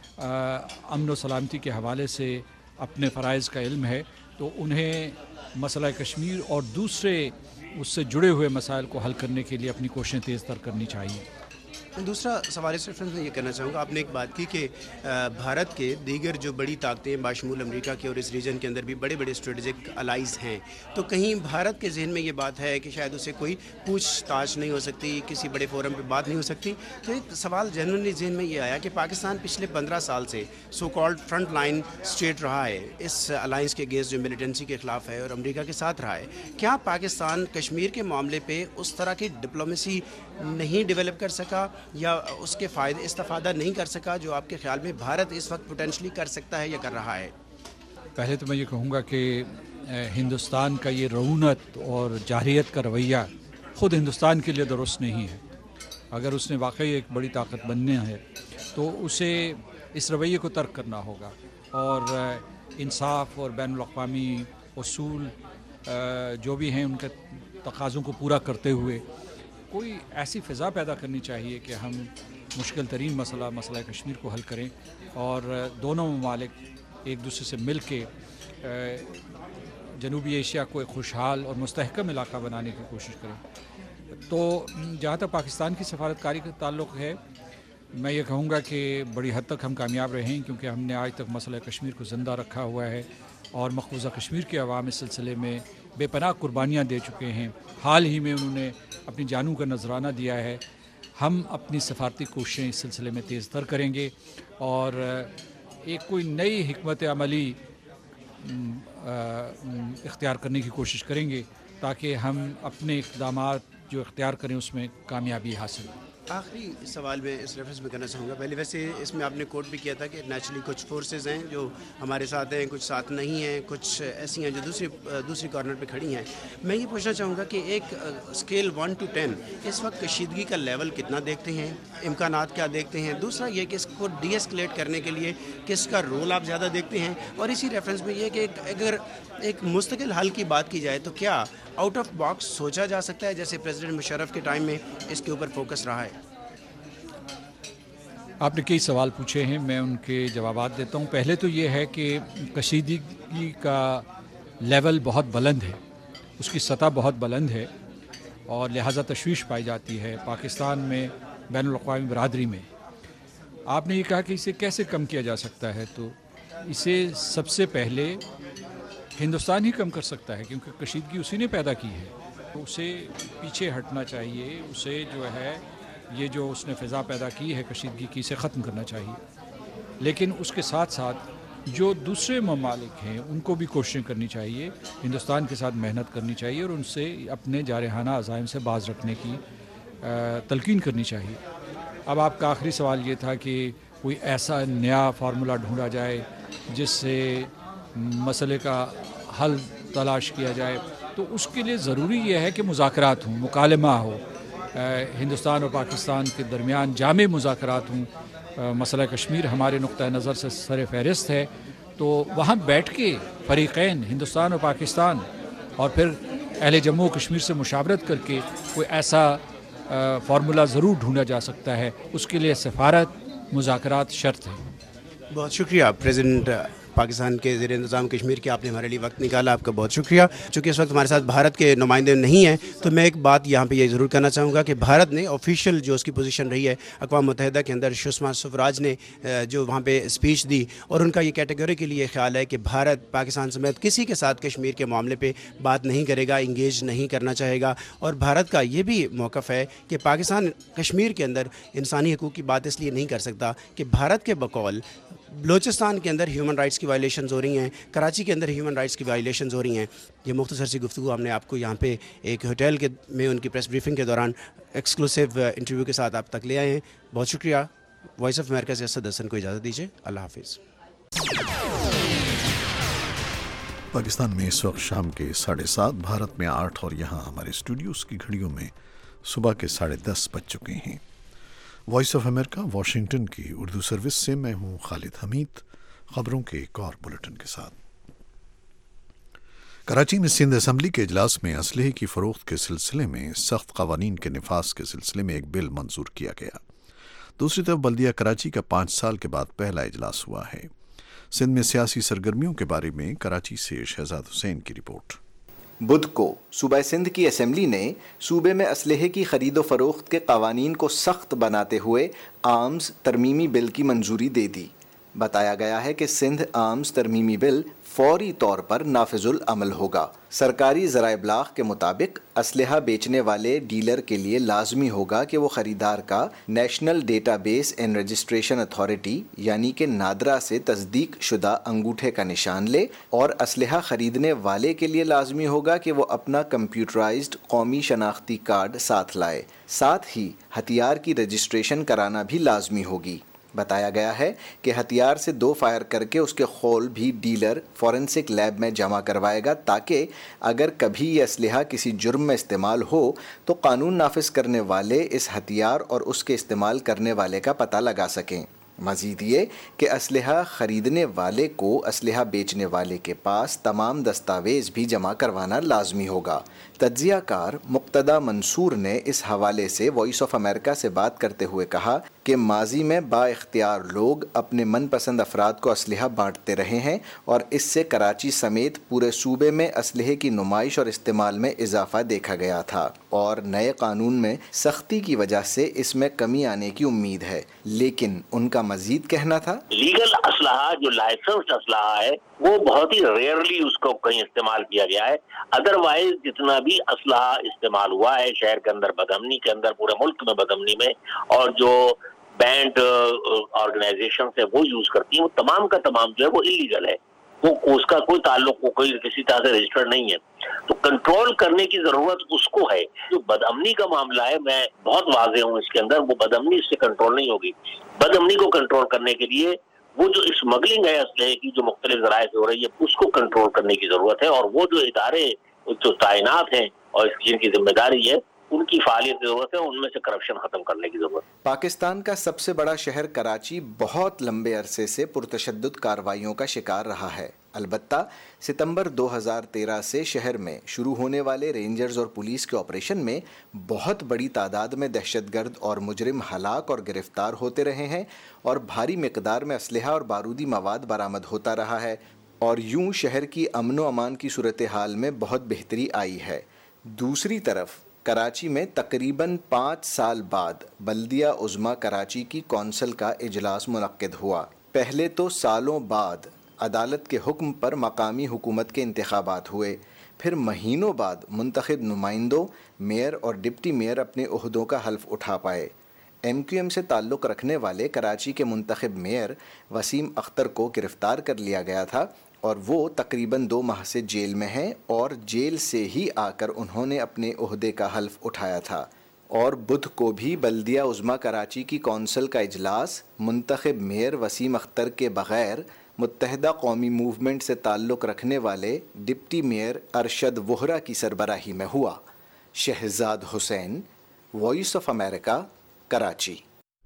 امن و سلامتی کے حوالے سے اپنے فرائض کا علم ہے، تو انہیں مسئلہ کشمیر اور دوسرے اس سے جڑے ہوئے مسائل کو حل کرنے کے لیے اپنی کوششیں تیز تر کرنی چاہیے۔ دوسرا سوال اس ریفرنس میں یہ کرنا چاہوں گا، آپ نے ایک بات کی کہ بھارت کے دیگر جو بڑی طاقتیں باشمول امریکہ کے اور اس ریجن کے اندر بھی بڑے بڑے اسٹریٹجک الائز ہیں، تو کہیں بھارت کے ذہن میں یہ بات ہے کہ شاید اسے کوئی پوچھ تاچھ نہیں ہو سکتی، کسی بڑے فورم پہ بات نہیں ہو سکتی۔ تو ایک سوال جنرلی ذہن میں یہ آیا کہ پاکستان پچھلے پندرہ سال سے so called front line state رہا ہے اس الائنس کے اگینسٹ جو ملیٹنسی کے خلاف ہے، اور امریکہ کے ساتھ رہا ہے۔ کیا پاکستان کشمیر کے معاملے پہ اس طرح کی ڈپلومیسی نہیں ڈیولپ کر سکا یا اس کے فائدے استفادہ نہیں کر سکا جو آپ کے خیال میں بھارت اس وقت پوٹینشلی کر سکتا ہے یا کر رہا ہے؟ پہلے تو میں یہ کہوں گا کہ ہندوستان کا یہ رعونت اور جارحیت کا رویہ خود ہندوستان کے لیے درست نہیں ہے۔ اگر اس نے واقعی ایک بڑی طاقت بننا ہے تو اسے اس رویے کو ترک کرنا ہوگا، اور انصاف اور بین الاقوامی اصول جو بھی ہیں ان کے تقاضوں کو پورا کرتے ہوئے کوئی ایسی فضا پیدا کرنی چاہیے کہ ہم مشکل ترین مسئلہ مسئلہ کشمیر کو حل کریں، اور دونوں ممالک ایک دوسرے سے مل کے جنوبی ایشیا کو ایک خوشحال اور مستحکم علاقہ بنانے کی کوشش کریں۔ تو جہاں تک پاکستان کی سفارتکاری کا تعلق ہے، میں یہ کہوں گا کہ بڑی حد تک ہم کامیاب رہے ہیں، کیونکہ ہم نے آج تک مسئلہ کشمیر کو زندہ رکھا ہوا ہے، اور مقبوضہ کشمیر کے عوام اس سلسلے میں بے پناہ قربانیاں دے چکے ہیں۔ حال ہی میں انہوں نے اپنی جانوں کا نذرانہ دیا ہے۔ ہم اپنی سفارتی کوششیں اس سلسلے میں تیز تر کریں گے، اور ایک کوئی نئی حکمت عملی اختیار کرنے کی کوشش کریں گے تاکہ ہم اپنے اقدامات جو اختیار کریں اس میں کامیابی حاصل ہو۔ آخری سوال میں اس ریفرنس میں کرنا چاہوں گا، پہلے ویسے اس میں آپ نے کوٹ بھی کیا تھا کہ نیچرلی کچھ فورسز ہیں جو ہمارے ساتھ ہیں، کچھ ساتھ نہیں ہیں، کچھ ایسی ہیں جو دوسری دوسری کارنر پہ کھڑی ہیں۔ میں یہ پوچھنا چاہوں گا کہ ایک اسکیل ون ٹو ٹین اس وقت کشیدگی کا لیول کتنا دیکھتے ہیں، امکانات کیا دیکھتے ہیں؟ دوسرا یہ کہ اس کو ڈی ایسکلیٹ کرنے کے لیے کس کا رول آپ زیادہ دیکھتے ہیں؟ اور اسی ریفرنس میں یہ کہ اگر ایک مستقل حل کی بات کی جائے تو کیا آؤٹ آف باکس سوچا جا سکتا ہے، جیسے پریزیڈنٹ مشرف کے ٹائم میں اس کے اوپر فوکس رہا ہے؟ آپ نے کئی سوال پوچھے ہیں، میں ان کے جوابات دیتا ہوں۔ پہلے تو یہ ہے کہ کشیدگی کا لیول بہت بلند ہے، اس کی سطح بہت بلند ہے، اور لہٰذا تشویش پائی جاتی ہے پاکستان میں، بین الاقوامی برادری میں۔ آپ نے یہ کہا کہ اسے کیسے کم کیا جا سکتا ہے، تو اسے سب سے پہلے ہندوستان ہی کم کر سکتا ہے، کیونکہ کشیدگی اسی نے پیدا کی ہے، تو اسے پیچھے ہٹنا چاہیے، اسے جو ہے یہ جو اس نے فضا پیدا کی ہے کشیدگی کی، اسے ختم کرنا چاہیے۔ لیکن اس کے ساتھ ساتھ जो दूसरे ममालिक हैं उनको भी कोशिशें करनी चाहिए, हिंदुस्तान के साथ मेहनत करनी चाहिए और उनसे अपने जारहाना अज़ाइम से बाज रखने की तलकीन करनी चाहिए। अब आपका आखिरी सवाल ये था कि कोई ऐसा नया फार्मूला ढूंढा जाए जिससे मसले का हल तलाश किया जाए, तो उसके लिए ज़रूरी यह है कि मुज़ाकरात हों, मुकालमा हो, हिंदुस्तान और पाकिस्तान के दरमियान जामे मुज़ाकरात हों। मसला कश्मीर हमारे नुक्ता नज़र से सर फहरिस्त है, तो वहाँ बैठ के फ़रीक़ैन हिंदुस्तान और पाकिस्तान और फिर अहले जम्मू कश्मीर से मुशावरत करके कोई ऐसा फार्मूला ज़रूर ढूंढा जा सकता है। उसके लिए सफारत, मुज़ाकरात शर्त है। बहुत शुक्रिया प्रेसिडेंट पाकिस्तान के ज़ेर इंतज़ाम कश्मीर के, आपने हमारे लिए वक्त निकाला, आपका बहुत शुक्रिया। चूँकि इस वक्त हमारे साथ भारत के नुमाइंदे नहीं हैं, तो मैं एक बात यहाँ पे ये ज़रूर कहना चाहूँगा कि भारत ने ऑफिशियल जो उसकी पोजीशन रही है अक़वाम मुत्तहिदा के अंदर, सुषमा स्वराज ने जो वहाँ पे स्पीच दी और उनका ये कैटेगोरिकली ये ख्याल है कि भारत पाकिस्तान समेत किसी के साथ कश्मीर के मामले पर बात नहीं करेगा, इंगेज नहीं करना चाहेगा। और भारत का ये भी मौक़िफ़ है कि पाकिस्तान कश्मीर के अंदर इंसानी हकूक़ की बात इसलिए नहीं कर सकता कि भारत के बकौल बलूचिस्तान के अंदर ह्यूमन राइट्स की वायलेशंस हो रही हैं, कराची के अंदर ह्यूमन राइट्स की वायलेशंस हो रही हैं। ये मुख्तसर सी गुफ्तगू हमने आपको यहाँ पे एक होटल के में उनकी प्रेस ब्रीफिंग के दौरान एक्सक्लूसिव इंटरव्यू के साथ आप तक ले आए हैं। बहुत शुक्रिया। वॉइस ऑफ अमेरिका से असद हसन को इजाज़त दीजिए। अल्लाह हाफिज़। पाकिस्तान में इस वक्त शाम के साढ़े सात, भारत में आठ और यहाँ हमारे स्टूडियोज़ की घड़ियों में सुबह के साढ़े दस बज चुके हैं। वॉइस ऑफ अमेरिका वाशिंगटन की उर्दू सर्विस से मैं हूं खालिद हमीद। खबरों के एक और बुलेटिन के साथ। कराची में सिंध असम्बली के इजलास में असलहे की फरोख्त के सिलसिले में सख्त कवानीन के निफाज के सिलसिले में एक बिल मंजूर किया गया। दूसरी तरफ बल्दिया कराची का पाँच साल के बाद पहला इजलास हुआ है। सिंध में सियासी सरगर्मियों के बारे में कराची से शहजाद हुसैन की रिपोर्ट। बुध को सूबा सिंध की असम्बली ने सूबे में असलहे की खरीदो फरोख्त के कवानीन को सख्त बनाते हुए आर्म्स तरमीमी बिल की मंजूरी दे दी। बताया गया है कि सिंध आर्म्स तरमीमी बिल फौरी तौर पर नाफिजुल अमल होगा। सरकारी ज़राए इब्लाग के मुताबिक असलहा बेचने वाले डीलर के लिए लाजमी होगा कि वो ख़रीदार का national database and registration authority यानी कि नादरा से तस्दीक शुदा अंगूठे का निशान ले, और असलहा ख़रीदने वाले के लिए लाजमी होगा कि वो अपना कंप्यूटराइज्ड कौमी शनाख्ती कार्ड साथ लाए। साथ ही हथियार की रजिस्ट्रेशन कराना भी लाजमी होगी। बताया गया है कि हथियार से दो फायर करके उसके खोल भी डीलर फॉरेंसिक लैब में जमा करवाएगा, ताकि अगर कभी ये असलहा किसी जुर्म में इस्तेमाल हो तो कानून नाफिज करने वाले इस हथियार और उसके इस्तेमाल करने वाले का पता लगा सकें। मज़ीद ये कि असलहा ख़रीदने वाले को असलहा बेचने वाले के पास तमाम दस्तावेज़ भी जमा करवाना लाजमी होगा। तज्ज़ियाकार मुक्तदा मंसूर ने इस हवाले से वॉइस ऑफ अमेरिका से बात करते हुए कहा कि माजी में बाइख्तियार लोग अपने मनपसंद अफराद को असलहा बांटते रहे हैं और इससे कराची समेत पूरे सूबे में असलहे की नुमाइश और इस्तेमाल में इजाफा देखा गया था, और नए कानून में सख्ती की वजह से इसमें कमी आने की उम्मीद है। लेकिन उनका मजीद कहना था, लीगल असलहा जो लाइसेंस्ड असलहा है वो बहुत ही रेयरली उसको कहीं इस्तेमाल किया गया है। अदरवाइज जितना भी असलहा इस्तेमाल हुआ है शहर के अंदर, बदअमनी के अंदर, पूरे मुल्क में बदअमनी में, और जो बैंड ऑर्गेनाइजेशन है वो यूज करती है, वो तमाम का तमाम जो है वो इलीगल है। वो उसका कोई ताल्लुक को कोई किसी तरह से रजिस्टर्ड नहीं है। तो कंट्रोल करने की जरूरत उसको है। जो बदअमनी का मामला है, मैं बहुत वाज़ेह हूँ इसके अंदर, वो बदअमनी इससे कंट्रोल नहीं होगी। बदअमनी को कंट्रोल करने के लिए वो जो स्मगलिंग है असलहे की जो मुख्तलिफ ज़राए से हो रही है उसको कंट्रोल करने की जरूरत है, और वो जो इदारे जो तैनात हैं और जिनकी जिम्मेदारी है उनकी फालियत की जरूरत है, उनमें से करप्शन खत्म करने की जरूरत है। पाकिस्तान का सबसे बड़ा शहर कराची बहुत लंबे अरसे से पुरतशद्दुद कार्रवाइयों का शिकार रहा है। अलबत्ता सितंबर दो हज़ार तेरह से शहर में शुरू होने वाले रेंजर्स और पुलिस के ऑपरेशन में बहुत बड़ी तादाद में दहशतगर्द और मुजरिम हलाक और गिरफ्तार होते रहे हैं, और भारी मिकदार में असलहा और बारूदी मवाद बरामद होता रहा है, और यूं शहर की अमन व अमान की सूरत हाल में बहुत बेहतरी आई है। दूसरी तरफ कराची में तकरीबन पाँच साल बाद बल्दिया उज़्मा कराची की कौंसिल का इजलास मुनक्किद हुआ। पहले तो सालों बाद अदालत के हुक्म पर मकामी हुकूमत के इंतखाबात हुए, फिर महीनों बाद मुंतखब नुमाइंदों, मेयर और डिप्टी मेयर अपने ओहदों का हल्फ उठा पाए। ایم کیو ایم سے تعلق رکھنے والے کراچی کے منتخب میئر وسیم اختر کو گرفتار کر لیا گیا تھا اور وہ تقریباً دو ماہ سے جیل میں ہیں اور جیل سے ہی آ کر انہوں نے اپنے عہدے کا حلف اٹھایا تھا۔ اور بدھ کو بھی بلدیہ عظمیٰ کراچی کی کونسل کا اجلاس منتخب میئر وسیم اختر کے بغیر متحدہ قومی موومنٹ سے تعلق رکھنے والے ڈپٹی میئر ارشد وہرا کی سربراہی میں ہوا۔ Shahzad Hussain, Voice of America, Karachi.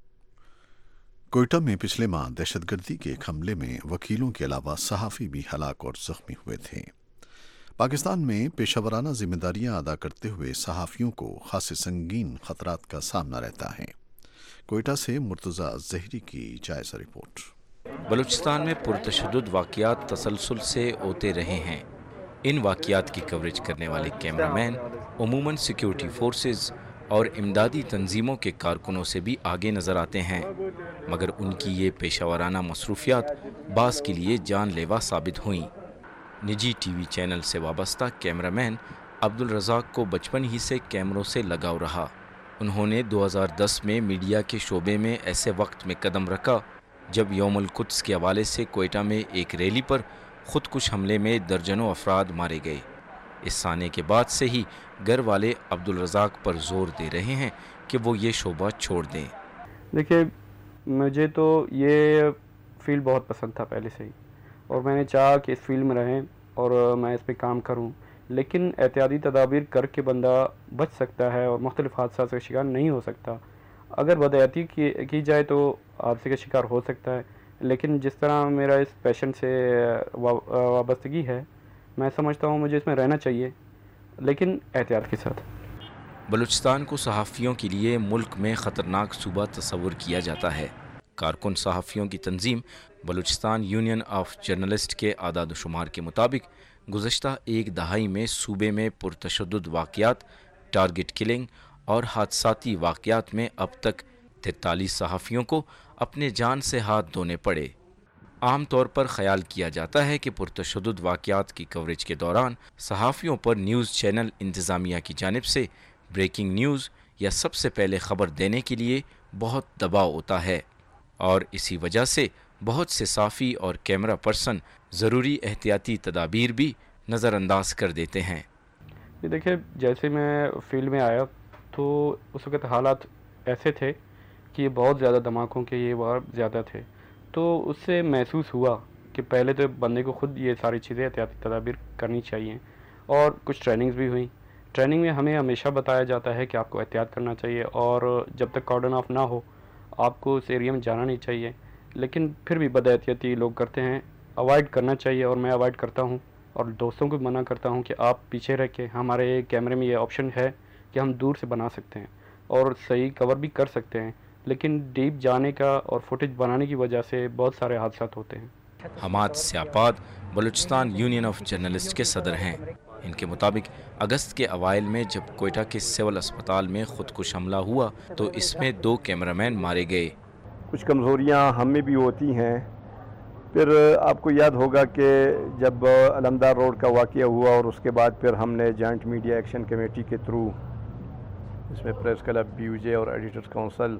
Quetta میں پچھلے ماہ دہشت گردی کے ایک حملے میں وکیلوں کے علاوہ صحافی بھی ہلاک اور زخمی ہوئے تھے۔ پاکستان میں پیشہ ورانہ ذمہ داریاں ادا کرتے ہوئے صحافیوں کو خاصے سنگین خطرات کا سامنا رہتا ہے۔ کوئٹہ سے مرتضی ظہری کی جائزہ رپورٹ۔ بلوچستان میں پرتشدد واقعات تسلسل سے ہوتے رہے ہیں۔ ان واقعات کی کوریج کرنے والے کیمرامین عموماً سیکیورٹی فورسز اور امدادی تنظیموں کے کارکنوں سے بھی آگے نظر آتے ہیں، مگر ان کی یہ پیشہ ورانہ مصروفیات بعض کے لیے جان لیوا ثابت ہوئیں۔ نجی ٹی وی چینل سے وابستہ کیمرامین عبدالرزاق کو بچپن ہی سے کیمروں سے لگاؤ رہا۔ انہوں نے دو ہزار دس میں میڈیا کے شعبے میں ایسے وقت میں قدم رکھا جب یوم القدس کے حوالے سے کوئٹہ میں ایک ریلی پر خودکش حملے میں درجنوں افراد مارے گئے۔ اس سانے کے بعد سے ہی گھر والے عبدالرزاق پر زور دے رہے ہیں کہ وہ یہ شعبہ چھوڑ دیں۔ دیکھیے، مجھے تو یہ فیلڈ بہت پسند تھا پہلے سے ہی، اور میں نے چاہا کہ اس فیلڈ میں رہیں اور میں اس پہ کام کروں، لیکن احتیاطی تدابیر کر کے بندہ بچ سکتا ہے اور مختلف حادثات کا شکار نہیں ہو سکتا۔ اگر بدحیاتی کی کی جائے تو حادثے کا شکار ہو سکتا ہے، لیکن جس طرح میرا اس پیشن سے وابستگی ہے، میں سمجھتا ہوں مجھے اس میں رہنا چاہیے، لیکن احتیاط کے ساتھ۔ بلوچستان کو صحافیوں کے لیے ملک میں خطرناک صوبہ تصور کیا جاتا ہے۔ کارکن صحافیوں کی تنظیم بلوچستان یونین آف جرنلسٹ کے اعداد و شمار کے مطابق گزشتہ ایک دہائی میں صوبے میں پرتشدد واقعات، ٹارگٹ کلنگ اور حادثاتی واقعات میں اب تک تینتالیس صحافیوں کو اپنے جان سے ہاتھ دھونے پڑے۔ عام طور پر خیال کیا جاتا ہے کہ پرتشدد واقعات کی کوریج کے دوران صحافیوں پر نیوز چینل انتظامیہ کی جانب سے بریکنگ نیوز یا سب سے پہلے خبر دینے کے لیے بہت دباؤ ہوتا ہے، اور اسی وجہ سے بہت سے صحافی اور کیمرہ پرسن ضروری احتیاطی تدابیر بھی نظر انداز کر دیتے ہیں۔ یہ دیکھیں، جیسے میں فیلڈ میں آیا تو اس وقت حالات ایسے تھے کہ یہ بہت زیادہ دھماکوں کے یہ وار زیادہ تھے، تو اس سے محسوس ہوا کہ پہلے تو بندے کو خود یہ ساری چیزیں احتیاطی تدابیر کرنی چاہیے، اور کچھ ٹریننگز بھی ہوئیں۔ ٹریننگ میں ہمیں ہمیشہ بتایا جاتا ہے کہ آپ کو احتیاط کرنا چاہیے، اور جب تک کارڈن آف نہ ہو آپ کو اس ایریا میں جانا نہیں چاہیے، لیکن پھر بھی بد احتیاطی لوگ کرتے ہیں، اوائڈ کرنا چاہیے، اور میں اوائڈ کرتا ہوں اور دوستوں کو منع کرتا ہوں کہ آپ پیچھے رہ کے، ہمارے کیمرے میں یہ آپشن ہے کہ ہم دور سے بنا سکتے ہیں اور صحیح کور بھی کر سکتے ہیں، لیکن ڈیپ جانے کا اور فوٹیج بنانے کی وجہ سے بہت سارے حادثات ہوتے ہیں۔ حماد سیاپاد بلوچستان یونین آف جرنلسٹ کے صدر ہیں۔ ان کے مطابق اگست کے اوائل میں جب کوئٹہ کے سول اسپتال میں خودکش حملہ ہوا تو اس میں دو کیمرامین مارے گئے۔ کچھ کمزوریاں ہم میں بھی ہوتی ہیں۔ پھر آپ کو یاد ہوگا کہ جب علمدار روڈ کا واقعہ ہوا اور اس کے بعد پھر ہم نے جوائنٹ میڈیا ایکشن کمیٹی کے تھرو، اس میں press club, B U J اور ایڈیٹرز کونسل،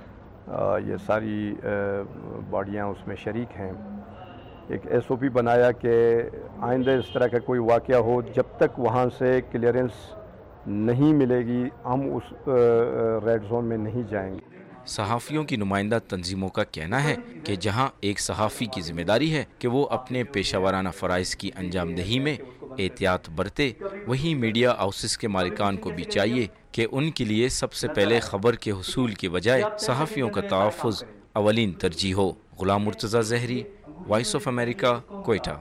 یہ ساری باڈیاں اس میں شریک ہیں، ایک ایس او پی بنایا کہ آئندہ اس طرح کا کوئی واقعہ ہو، جب تک وہاں سے کلیئرنس نہیں ملے گی ہم اس ریڈ زون میں نہیں جائیں گے۔ صحافیوں کی نمائندہ تنظیموں کا کہنا ہے کہ جہاں ایک صحافی کی ذمہ داری ہے کہ وہ اپنے پیشہ ورانہ فرائض کی انجام دہی میں احتیاط برتے، وہیں میڈیا ہاؤسز کے مالکان کو بھی چاہیے کہ ان کے لیے سب سے پہلے خبر کے حصول کے بجائے صحافیوں کا تحفظ اولین ترجیح ہو۔ Ghulam Murtaza Zehri, Voice of America, Quetta.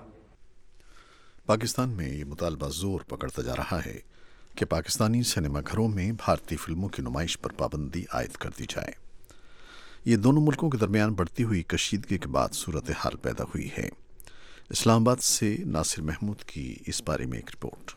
Pakistan میں یہ مطالبہ زور پکڑتا جا رہا ہے کہ پاکستانی سنیما گھروں میں بھارتی فلموں کی نمائش پر پابندی عائد کر دی جائے۔ یہ دونوں ملکوں کے درمیان بڑھتی ہوئی کشیدگی کے بعد صورتحال پیدا ہوئی ہے۔ اسلام آباد سے ناصر محمود کی اس بارے میں ایک رپورٹ۔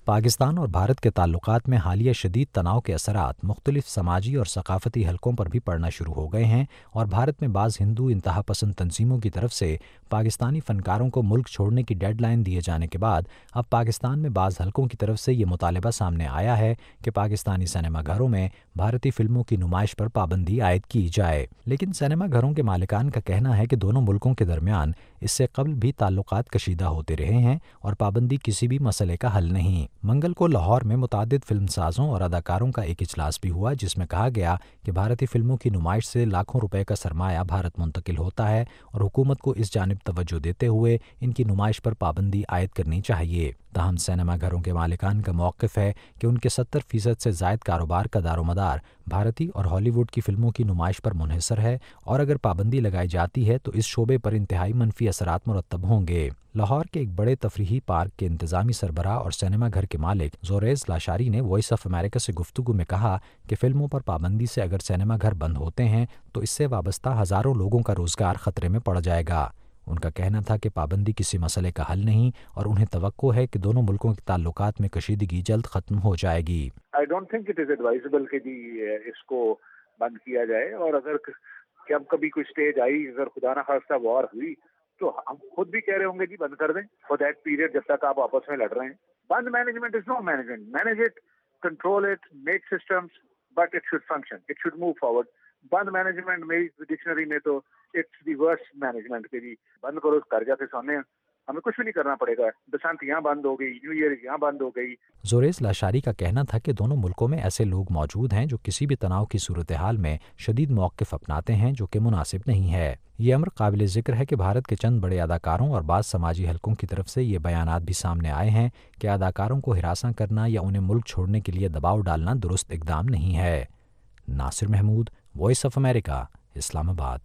पाकिस्तान और भारत के ताल्लुकात में हालिया शदीद तनाव के असरात मुख्तलिफ समाजी और सकाफती हलकों पर भी पड़ना शुरू हो गए हैं और भारत में बाज़ हिंदू इंतहा पसंद तंजीमों की तरफ से पाकिस्तानी फ़नकारों को मुल्क छोड़ने की डेडलाइन दिए जाने के बाद अब पाकिस्तान में बाज़ हलकों की तरफ से ये मुतालबा सामने आया है कि पाकिस्तानी सिनेमा घरों में भारतीय फिल्मों की नुमाइश पर पाबंदी आयद की जाए। लेकिन सिनेमा घरों के मालिकान का कहना है कि दोनों मुल्कों के दरमियान इससे कबल भी ताल्लुकात कशीदा होते रहे हैं और पाबंदी किसी भी मसले का हल नहीं। मंगल को लाहौर में मुतादिद फिल्मसाजों और अदाकारों का एक इजलास भी हुआ जिसमें कहा गया कि भारतीय फिल्मों की नुमाइश से लाखों रुपए का सरमाया भारत मुंतकिल होता है और हुकूमत को इस जानिब तवज्जो देते हुए इनकी नुमाइश पर पाबंदी आयद करनी चाहिए। ताहम सिनेमा घरों के मालिकान का मौक़िफ़ है कि उनके सत्तर फीसद से ज़ायद कारोबार का दारोमदार भारतीय और हॉलीवुड की फ़िल्मों की नुमाइश पर मुनहसर है और अगर पाबंदी लगाई जाती है तो इस शोबे पर इंतहाई मनफी असरात मुरतब होंगे। लाहौर के एक बड़े तफरीही पार्क के इंतज़ामी सरबराह और सिनेमा घर के मालिक जोरेज़ लाशारी ने वॉइस ऑफ अमेरिका से गुफ्तगू में कहा कि फ़िल्मों पर पाबंदी से अगर सिनेमा घर बंद होते हैं तो इससे वाबस्ता हज़ारों लोगों का रोज़गार ख़तरे में पड़ जाएगा। उनका कहना था कि पाबंदी किसी मसले का हल नहीं और उन्हें तवक्को है कि दोनों मुल्कों के ताल्लुकात में कशीदगी जल्द खत्म हो जाएगी। I don't think it is advisable कि जी इसको बंद किया जाए और अगर जब कभी कोई स्टेज आई, अगर खुदा ना खास्ता वॉर हुई तो हम खुद भी कह रहे होंगे जी बंद कर दें फॉर दैट पीरियड जब तक आप आपस में लड़ रहे हैं। बंद management is no management, manage it, control it, make systems, but it should function, it should move forward. बंद मैनेजमेंट मेरी डिक्शनरी में तो इट्स दी वर्स्ट मैनेजमेंट के जी बंद करो, कर जाते सामने हमें कुछ भी नहीं करना पड़ेगा। बसंत यहाँ बंद हो गई, न्यू ईयर यहाँ बंद हो गई। जोरेज़ लाशारी का कहना था कि दोनों मुल्कों में ऐसे लोग मौजूद हैं जो किसी भी तनाव की सूरत हाल में शदीद मौक़िफ़ अपनाते हैं जो कि मुनासिब नहीं है। ये अमर काबिल ज़िक्र है कि भारत के चंद बड़े अदाकारों और बाज़ समाजी हलकों की तरफ से ये बयानात भी सामने आए हैं कि अदाकारों को हिरासा करना या उन्हें मुल्क छोड़ने के लिए दबाव डालना दुरुस्त इक़दाम नहीं है। Nasir Mahmood, Voice of America, Islamabad.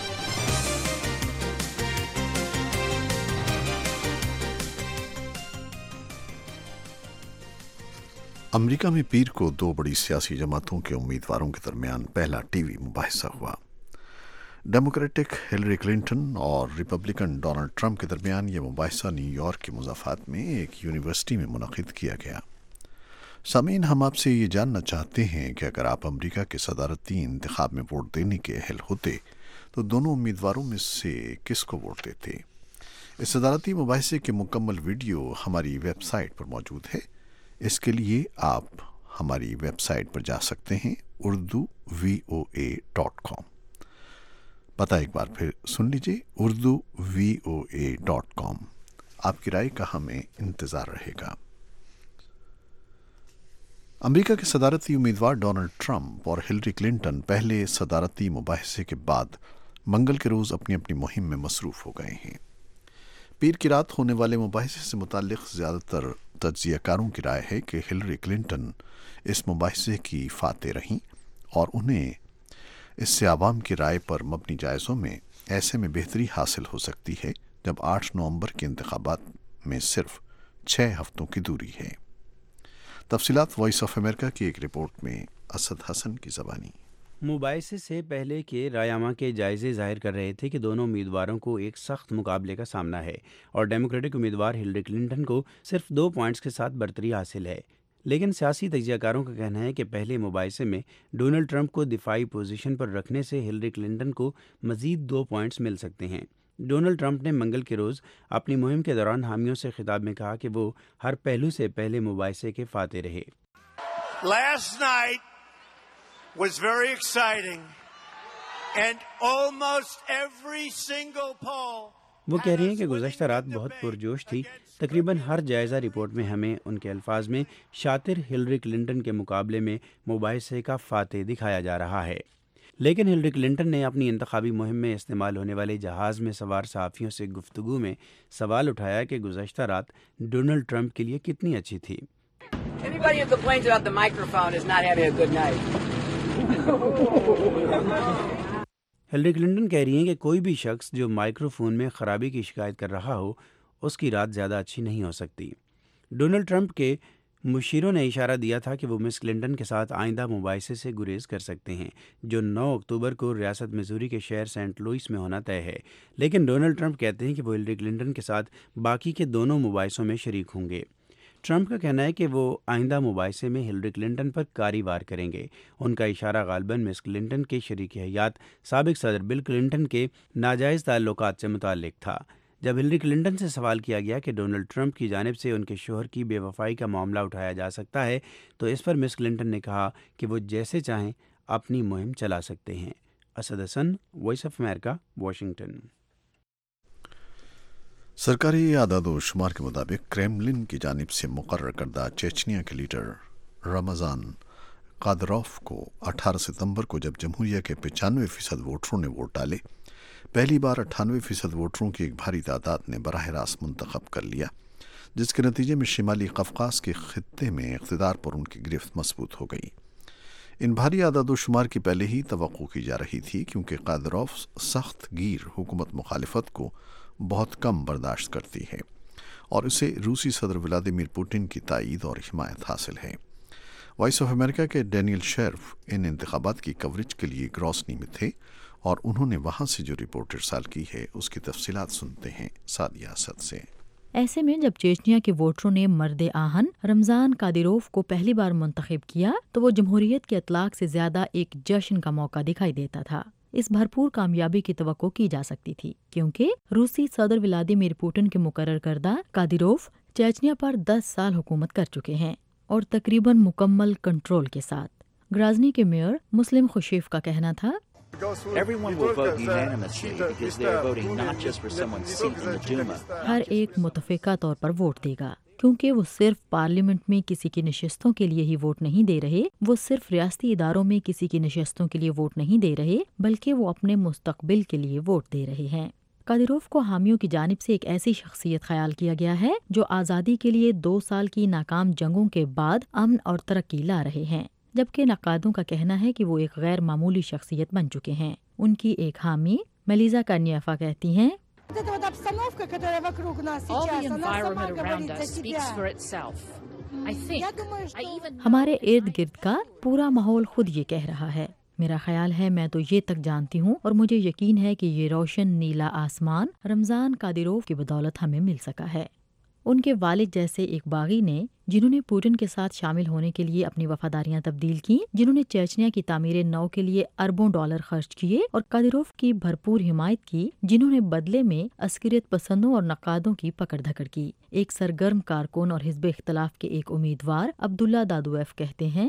America में पीर को दो बड़ी सियासी जमातों के उम्मीदवारों के दरमियान पहला टीवी मुबाहिसा हुआ। डेमोक्रेटिक हिलरी क्लिंटन और रिपब्लिकन डोनाल्ड ट्रंप के दरमियान ये मुबाहिसा न्यूयॉर्क के मुज़ाफ़ात में एक यूनिवर्सिटी में मुनक़िद किया गया। सामीन, हम आपसे ये जानना चाहते हैं कि अगर आप अमेरिका के सदारती इंतखाब में वोट देने के अहल होते तो दोनों उम्मीदवारों में से किसको वोट देते? इस सदारती मुबाहिसे के मुकम्मल वीडियो हमारी वेबसाइट पर मौजूद है। इसके लिए आप हमारी वेबसाइट पर जा सकते हैं Urdu V O A dot com. पता एक बार फिर सुन लीजिए, Urdu V O A dot com. आपकी राय का हमें इंतज़ार रहेगा। अमेरिका के सदारती उम्मीदवार डोनाल्ड ट्रंप और हिलरी क्लिंटन पहले सदारती मुबाहिसे के बाद मंगल के रोज़ अपनी अपनी मुहिम में मसरूफ़ हो गए हैं। पीर की रात होने वाले मुबाहिसे से मुताल्लिक़ ज़्यादातर तज्ज़ियाकारों की राय है कि हिलरी क्लिंटन इस मुबाहिसे की फ़ाते रहीं और उन्हें इससे आवाम की राय पर मबनी जायज़ों में ऐसे में बेहतरी हासिल हो सकती है जब आठ नवंबर के इंतखाबात में सिर्फ छः हफ्तों की दूरी है। तफसीलात वॉइस ऑफ अमेरिका की एक रिपोर्ट में असद हसन की ज़बानी। मुबाहिसे से पहले के रायामा के जायजे ज़ाहिर कर रहे थे कि दोनों उम्मीदवारों को एक सख्त मुकाबले का सामना है और डेमोक्रेटिक उम्मीदवार हिलरी क्लिंटन को सिर्फ दो पॉइंट्स के साथ बरतरी हासिल है। लेकिन सियासी तज्ज़ियाकारों का कहना है कि पहले मुबाहिसे में डोनाल्ड ट्रंप को दिफाई पोजीशन पर रखने से हिलरी क्लिंटन को मज़ीद दो पॉइंट्स मिल सकते हैं। डोनाल्ड ट्रंप ने मंगल के रोज़ अपनी मुहिम के दौरान हामियों से खिताब में कहा कि वो हर पहलू से पहले मुबाहिसे के फाते रहे। Last night was very exciting and almost every single poll वो कह रही हैं कि गुज़श्ता रात बहुत पुरजोश थी। तकरीबन हर जायज़ा रिपोर्ट में हमें उनके अल्फाज में शातिर हिलरी क्लिंटन के मुकाबले में मुबाहिसे का फाते दिखाया जा रहा है। लेकिन हिलरी क्लिंटन ने अपनी इंतखाबी मुहिम में इस्तेमाल होने वाले जहाज़ में सवार सहाफ़ियों से गुफ्तगू में सवाल उठाया कि गुज़श्ता रात डोनाल्ड ट्रंप के लिए कितनी अच्छी थी। Anybody who complains about the microphone is not having a good night. Hillary Clinton कह रही हैं कि कोई भी शख्स जो माइक्रोफोन में ख़राबी की शिकायत कर रहा हो उसकी रात ज़्यादा अच्छी नहीं हो सकती। डोनाल्ड ट्रंप के मुशीरों ने इशारा दिया था कि वो मिस क्लिंटन के साथ आइंदा मुबाहिसे से गुरेज कर सकते हैं जो नौ अक्टूबर को रियासत मिसूरी के शहर सेंट लुइस में होना तय है। लेकिन डोनाल्ड ट्रंप कहते हैं कि वो हिलरी क्लिंटन के साथ बाकी के दोनों मुबाहिसों में शरीक होंगे। ٹرمپ کا کہنا ہے کہ وہ آئندہ مباحثے میں ہلری کلنٹن پر کاری وار کریں گے۔ ان کا اشارہ غالباً مس کلنٹن کے شریک حیات سابق صدر بل کلنٹن کے ناجائز تعلقات سے متعلق تھا۔ جب ہلری کلنٹن سے سوال کیا گیا کہ ڈونلڈ ٹرمپ کی جانب سے ان کے شوہر کی بے وفائی کا معاملہ اٹھایا جا سکتا ہے تو اس پر مس کلنٹن نے کہا کہ وہ جیسے چاہیں اپنی مہم چلا سکتے ہیں۔ Asad Hasan, Voice of America, Washington. سرکاری اعداد و شمار کے مطابق کریملن کی جانب سے مقرر کردہ چیچنیا کے لیڈر رمضان قادروف کو اٹھارہ ستمبر کو جب جمہوریہ کے پچانوے فیصد ووٹروں نے ووٹ ڈالے، پہلی بار اٹھانوے فیصد ووٹروں کی ایک بھاری تعداد نے براہ راست منتخب کر لیا، جس کے نتیجے میں شمالی قفقاز کے خطے میں اقتدار پر ان کی گرفت مضبوط ہو گئی۔ ان بھاری اعداد و شمار کی پہلے ہی توقع کی جا رہی تھی، کیونکہ قادروف سخت گیر حکومت مخالفت کو بہت کم برداشت کرتی ہے اور اسے روسی صدر ولادیمیر پوٹن کی تائید اور حمایت حاصل ہے۔ وائس آف امریکہ کے ڈینیل شیرف ان انتخابات کی کوریج کے لیے گراسنی میں تھے اور انہوں نے وہاں سے جو رپورٹ ارسال کی ہے اس کی تفصیلات سنتے ہیں سعدیہ اسد سے۔ ایسے میں جب چیچنیا کے ووٹروں نے مرد آہن رمضان قادروف کو پہلی بار منتخب کیا تو وہ جمہوریت کے اطلاق سے زیادہ ایک جشن کا موقع دکھائی دیتا تھا۔ اس بھرپور کامیابی کی توقع کی جا سکتی تھی، کیونکہ روسی صدر ولادیمیر پوٹن کے مقرر کردہ قادروف چیچنیا پر دس سال حکومت کر چکے ہیں اور تقریباً مکمل کنٹرول کے ساتھ۔ گرازنی کے میئر مسلم خوشیف کا کہنا تھا، ہر ایک متفقہ طور پر ووٹ دے گا، کیونکہ وہ صرف پارلیمنٹ میں کسی کی نشستوں کے لیے ہی ووٹ نہیں دے رہے، وہ صرف ریاستی اداروں میں کسی کی نشستوں کے لیے ووٹ نہیں دے رہے، بلکہ وہ اپنے مستقبل کے لیے ووٹ دے رہے ہیں۔ قادروف کو حامیوں کی جانب سے ایک ایسی شخصیت خیال کیا گیا ہے جو آزادی کے لیے دو سال کی ناکام جنگوں کے بعد امن اور ترقی لا رہے ہیں، جبکہ نقادوں کا کہنا ہے کہ وہ ایک غیر معمولی شخصیت بن چکے ہیں۔ ان کی ایک حامی میلیزا کارنیافا کہتی ہیں، ہمارے ارد گرد کا پورا ماحول خود یہ کہہ رہا ہے۔ میرا خیال ہے میں تو یہ تک جانتی ہوں اور مجھے یقین ہے کہ یہ روشن نیلا آسمان رمضان قادروف کی بدولت ہمیں مل سکا ہے۔ ان کے والد جیسے ایک باغی نے، جنہوں نے پوٹن کے ساتھ شامل ہونے کے لیے اپنی وفاداریاں تبدیل کی، جنہوں نے چیچنیا کی تعمیر نو کے لیے اربوں ڈالر خرچ کیے اور قادروف کی بھرپور حمایت کی، جنہوں نے بدلے میں عسکریت پسندوں اور نقادوں کی پکڑ دھکڑ کی۔ ایک سرگرم کارکن اور حزب اختلاف کے ایک امیدوار عبداللہ دادویف کہتے ہیں،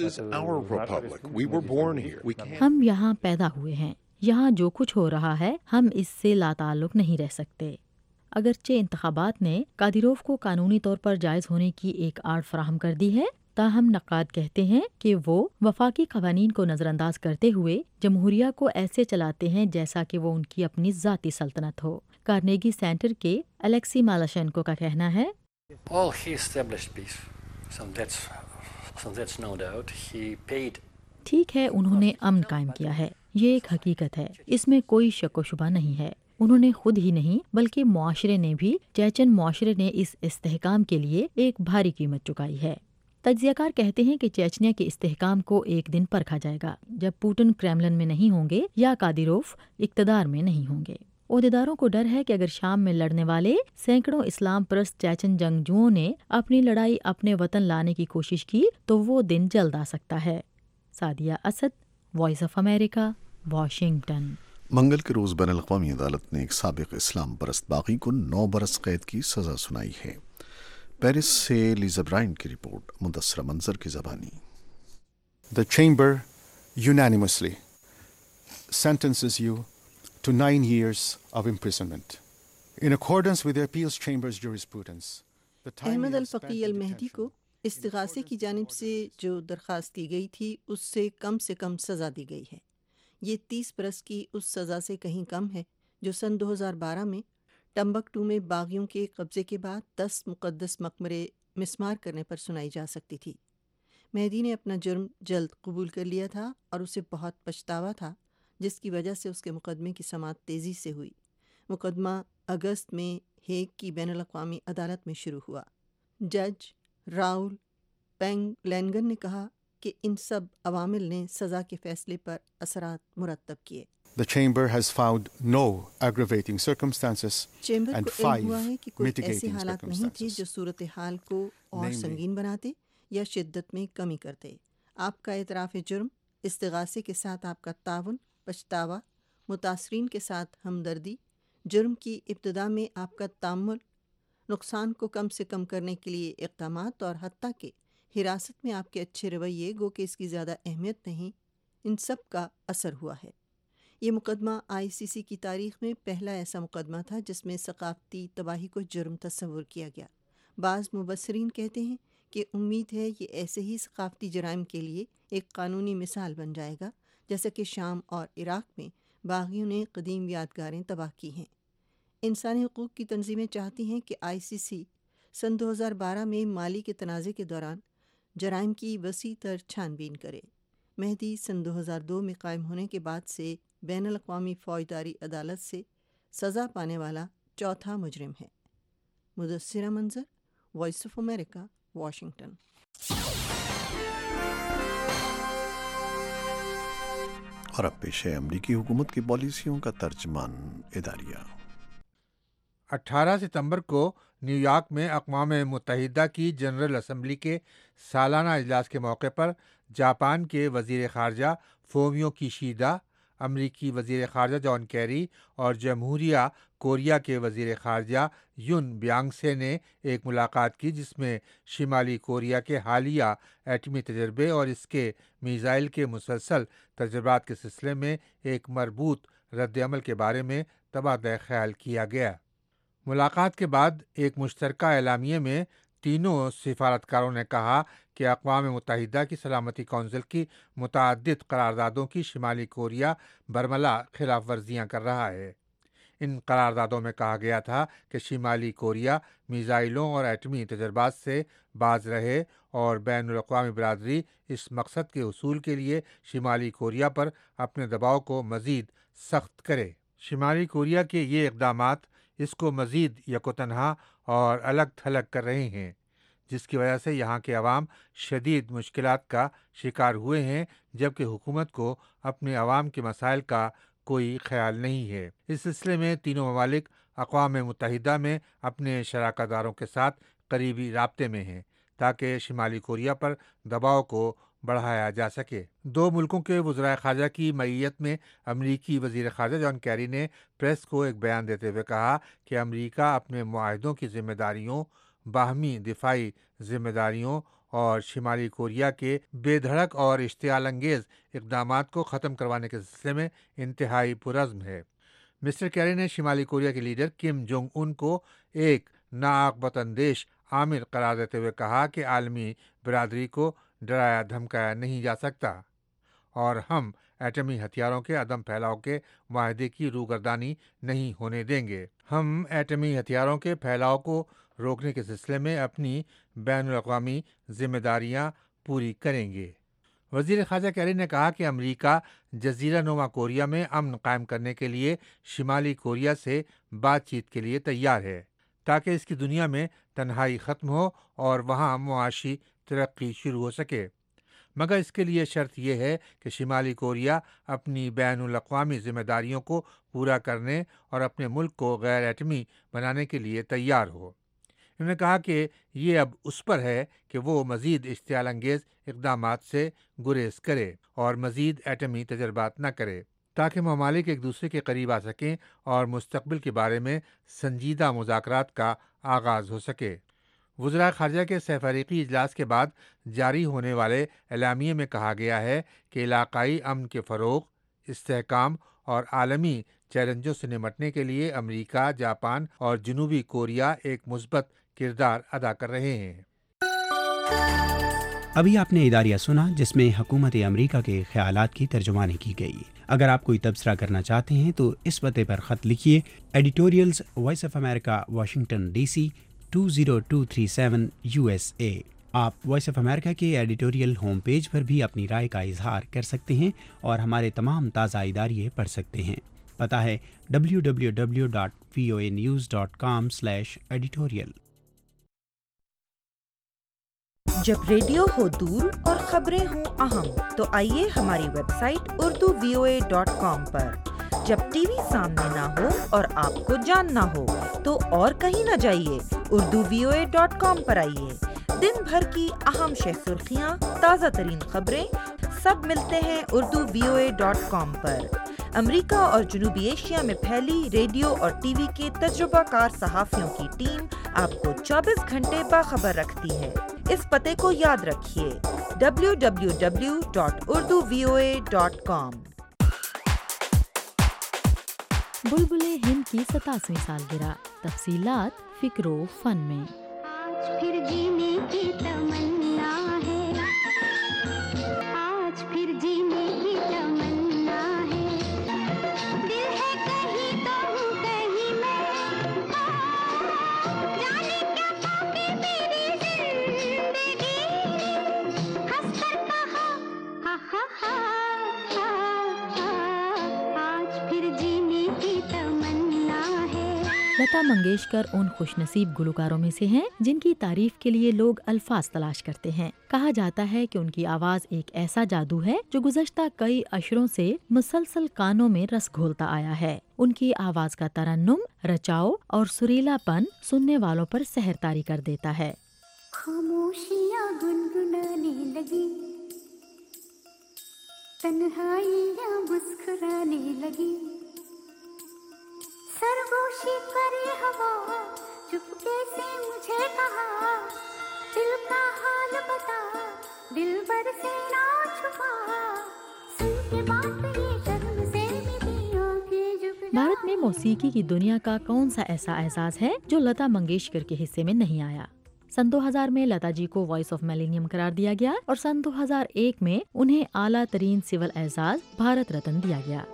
ہم یہاں پیدا ہوئے ہیں، یہاں جو کچھ ہو رہا ہے ہم اس سے لا تعلق نہیں رہ سکتے۔ اگرچہ انتخابات نے قادروف کو قانونی طور پر جائز ہونے کی ایک آڑ فراہم کر دی ہے، تاہم نقاد کہتے ہیں کہ وہ وفاقی قوانین کو نظر انداز کرتے ہوئے جمہوریہ کو ایسے چلاتے ہیں جیسا کہ وہ ان کی اپنی ذاتی سلطنت ہو۔ کارنیگی سینٹر کے الیکسی مالاشینکو کا کہنا ہے، ٹھیک ہے، انہوں نے امن قائم کیا ہے، یہ ایک حقیقت ہے، اس میں کوئی شک و شبہ نہیں ہے۔ انہوں نے خود ہی نہیں بلکہ معاشرے نے بھی، چیچن معاشرے نے اس استحکام کے لیے ایک بھاری قیمت چکائی ہے۔ تجزیہ کار کہتے ہیں کہ چیچنیا کے استحکام کو ایک دن پرکھا جائے گا جب پوٹن کریملن میں نہیں ہوں گے یا قادروف اقتدار میں نہیں ہوں گے۔ عہدیداروں کو ڈر ہے کہ اگر شام میں لڑنے والے سینکڑوں اسلام پرست چیچن جنگجوؤں نے اپنی لڑائی اپنے وطن لانے کی کوشش کی تو وہ دن جلد آ سکتا ہے۔ Sadia Asad, voice of America, Washington. منگل کے روز بین الاقوامی عدالت نے ایک سابق اسلام پرست باغی کو نو برس قید کی سزا سنائی ہے۔ پیرس سے لیزا برائن کی رپورٹ، مدثر منظر کی زبانی۔ The chamber unanimously sentences you to nine years of imprisonment. In accordance with the appeals chamber's jurisprudence, Ahmad الفقی المہدی کو استغاثے کی جانب سے جو درخواست کی گئی تھی اس سے کم سے کم سزا دی گئی ہے۔ یہ تیس برس کی اس سزا سے کہیں کم ہے جو سن دو ہزار بارہ میں ٹمبکٹو میں باغیوں کے قبضے کے بعد دس مقدس مقبرے مسمار کرنے پر سنائی جا سکتی تھی۔ مہدی نے اپنا جرم جلد قبول کر لیا تھا اور اسے بہت پچھتاوا تھا، جس کی وجہ سے اس کے مقدمے کی سماعت تیزی سے ہوئی۔ مقدمہ اگست میں ہیگ کی بین الاقوامی عدالت میں شروع ہوا۔ جج راؤل پینگ لینگن نے کہا کہ ان سب عوامل نے سزا کے فیصلے پر اثرات مرتب کیے۔ The chamber has found no aggravating circumstances chamber and को इल्म five हुआ है कि कोई ऐसे mitigating हालात नहीं थे circumstances. जो सूरत हाल को और Namely- संगीन बनाते या शिद्दत में कमी करते। आपका इतराफ़ जुर्म, इस्तिगासे के साथ आपका ताउन, पछतावा, मुतासरीन के साथ हमदर्दी, जुर्म की इब्तिदा में आपका तामुल, नुकसान को कम से कम करने के लिए इक़दामात और हत्ता के हिरासत में आपके अच्छे रवैये, गो कि इसकी ज़्यादा अहमियत नहीं, इन सब का असर हुआ है। ये मुकदमा आईसीसी की तारीख़ में पहला ऐसा मुकदमा था जिसमें सकाफ़ती तबाही को जुर्म तस्वुर किया गया। बाज़ मुबस्सरीन कहते हैं कि उम्मीद है ये ऐसे ही सकाफ़ती जराइम के लिए एक कानूनी मिसाल बन जाएगा, जैसा कि शाम और इराक़ में बाग़ियों ने क़दीम यादगारें तबाह की हैं। इंसानी हुकूक़ की तंजीमें चाहती हैं कि आईसीसी सन दो हज़ार बारह में माली के तनाज़े के दौरान जराइम की वसी तर छानबीन करे। मेहदी सन दो हज़ार दो में कायम होने के बाद से बैनुल अक़वामी फ़ौजदारी अदालत से सज़ा पाने वाला चौथा मुजरिम है। मुदस्सिरा मंज़र, वॉइस ऑफ अमेरिका, वाशिंगटन। और अब पेश है अमरीकी हुकूमत की पॉलिसियों का तर्जमान इदारिया। अठारह सितंबर को न्यूयॉर्क में अक़वाम मुत्तहिदा की जनरल असम्बली के सालाना इजलास के मौके पर जापान के वज़ीर ख़ारजा फोमियो किशिदा, अमरीकी वज़ीर ख़ारजा जॉन कैरी और जमहूरिया कोरिया के वज़ीर ख़ारजा युन ब्यांगसे ने एक मुलाकात की, जिसमें शिमाली कोरिया के हालिया एटमी तजर्बे और इसके मीज़ाइल के मुसलसल तजर्बात के सिलसिले में एक मरबूत रद्द-ए-अमल के बारे में तबादला ख़याल किया गया। मुलाकात के बाद एक मुश्तरका एलामिये में तीनों सिफारतकारों ने कहा कि अक़वाम मुत्तहिदा की सलामती कौंसिल की मुतअद्दिद करारदादों की शिमाली कोरिया बरमला खिलाफ वर्जियाँ कर रहा है। इन करारदादों में कहा गया था कि शिमाली कोरिया मीज़ाइलों और एटमी तजर्बात से बाज रहे और बैनुल अक़वामी बरादरी इस मकसद के हुसूल के लिए शिमाली कोरिया पर अपने दबाव को मज़ीद सख्त करे। शिमाली कोरिया के ये इक़दामात इसको मज़ीद यकोतन्हा और अलग थलग कर रहे हैं, जिसकी वजह से यहाँ के अवाम शदीद मुश्किलात का शिकार हुए हैं, जबकि हुकूमत को अपने अवाम के मसाइल का कोई ख्याल नहीं है। इस सिलसिले में तीनों ममालिक अक़वाम मुत्तहिदा में अपने शराकतदारों के साथ करीबी राब्ते में हैं, ताकि शिमाली कोरिया पर दबाव को बढ़ाया जा सके। दो मुल्कों के वज़राए ख़ारजा की मईयत में अमरीकी वज़ीर ख़ारजा जॉन कैरी ने प्रेस को एक बयान देते हुए कहा कि अमरीका अपने मुआहदों की ज़िम्मेदारियों, बाहमी दिफाई ज़िम्मेदारियों और शिमाली कोरिया के बेधड़क और इश्तियाल अंगेज़ इक़दामात को ख़त्म करवाने के सिलसिले में इंतहाई पुरज़्म है। मिस्टर कैरी ने शिमाली कोरिया के लीडर किम जोंग उन को एक नाअक़बत अंदेश आमिर करार देते हुए कहा कि आलमी बरादरी को डराया धमकाया नहीं जा सकता और हम एटमी हथियारों के अदम फैलाव के माहदे की रूगर्दानी नहीं होने देंगे। हम एटमी हथियारों के फैलाव को रोकने के सिलसिले में अपनी बैनुल अक़वामी जिम्मेदारियां पूरी करेंगे। वज़ीर ख़ारजा कैरी ने कहा कि अमरीका जज़ीरा नुमा कोरिया में अमन कायम करने के लिए शिमाली कोरिया से बातचीत के लिए तैयार है, ताकि इसकी दुनिया में तन्हाई ख़त्म हो और वहाँ मुआशी तरक्की शुरू हो सके। मगर इसके लिए शर्त यह है कि शिमाली कोरिया अपनी बैनुल अक़वामी ज़िम्मेदारियों को पूरा करने और अपने मुल्क को गैर एटमी बनाने के लिए तैयार हो। उन्होंने कहा कि ये अब उस पर है कि वो मज़ीद इश्तियाल अंगेज़ इक़दामात से गुरेज करे और मज़ीद एटमी तजर्बात न करे, ताकि ममालिक एक दूसरे के करीब आ सकें और मुस्तक़बिल के बारे में संजीदा मुज़ाकरात का आगाज़ हो सके। वज़राए ख़ारजा के सहफ़रीक़ी इजलास के बाद जारी होने वाले एलामिये में कहा गया है कि इलाक़ाई अमन के फ़रोग़, इस्तेहकाम और आलमी चैलेंजों से निमटने के लिए अमरीका, जापान और जनूबी कोरिया एक मुस्बत किरदार अदा कर रहे हैं। अभी आपने इदारिया सुना, जिसमें हुकूमत अमरीका के ख़यालात की तर्जुमानी की गई। अगर आप कोई तबसरा करना चाहते हैं तो इस पते पर ख़त लिखिए, editorials, voice of America, Washington D C two zero two three seven U S A. आप वॉइस ऑफ अमेरिका के एडिटोरियल होम पेज पर भी अपनी राय का इजहार कर सकते हैं और हमारे तमाम ताज़ा इदारिये पढ़ सकते हैं। पता है W W W dot V O A news dot com slash editorial. जब रेडियो हो दूर और खबरें हों अहम, तो आइए हमारी website Urdu V O A dot com पर जब टीवी सामने ना हो और आपको जानना हो तो और कहीं न जाइए, Urdu V O A dot com पर आइए। दिन भर की अहम शह सुर्खियाँ, ताज़ा तरीन खबरें सब मिलते हैं Urdu V O A dot com पर। अमेरिका और जनूबी एशिया में फैली रेडियो और टीवी के तजुर्बाकार सहाफ़ियों की टीम आपको चौबीस घंटे बाखबर रखती है। इस पते को याद रखिए, W W W dot Urdu V O A dot com. बुलबुले हिंद की सतासवीं सालगिरह, तफसीलात फिक्रो फन में। आज फिर जीने की तमन्ना है, आज फिर जीने की तमन्ना है, दिल है कहीं तो हूँ कहीं मैं, जाने क्या पाके मेरी जिंदगी, हंस कर कहा हा हा हा, आज फिर जीने की तमन्ना है। लता मंगेशकर उन खुशनसीब गुलकारों में से हैं जिनकी तारीफ के लिए लोग अल्फाज तलाश करते हैं। कहा जाता है कि उनकी आवाज एक ऐसा जादू है जो गुज़श्ता कई अशरों से मुसलसल कानों में रस घोलता आया है। उनकी आवाज का तरन्नुम, रचाव और सुरीलापन सुनने वालों पर सहरतारी कर देता है। खामोशियाँ गुनगुनाने लगी, तन्हाइयाँ मुस्कुराने लगी, सरगोशी करे हवा, चुपके से मुझे कहा, दिल का हाल बता, दिलबर से ना छुपा, सुन के बात ये शर्म से मेरी आंखें झुक जा। भारत में मौसीकी की दुनिया का कौन सा ऐसा एजाज है जो लता मंगेशकर के हिस्से में नहीं आया? सन दो हज़ार में लता जी को वॉइस ऑफ मिलेनियम करार दिया गया और सन दो हज़ार एक में उन्हें आला तरीन सिविल एजाज भारत रत्न दिया गया।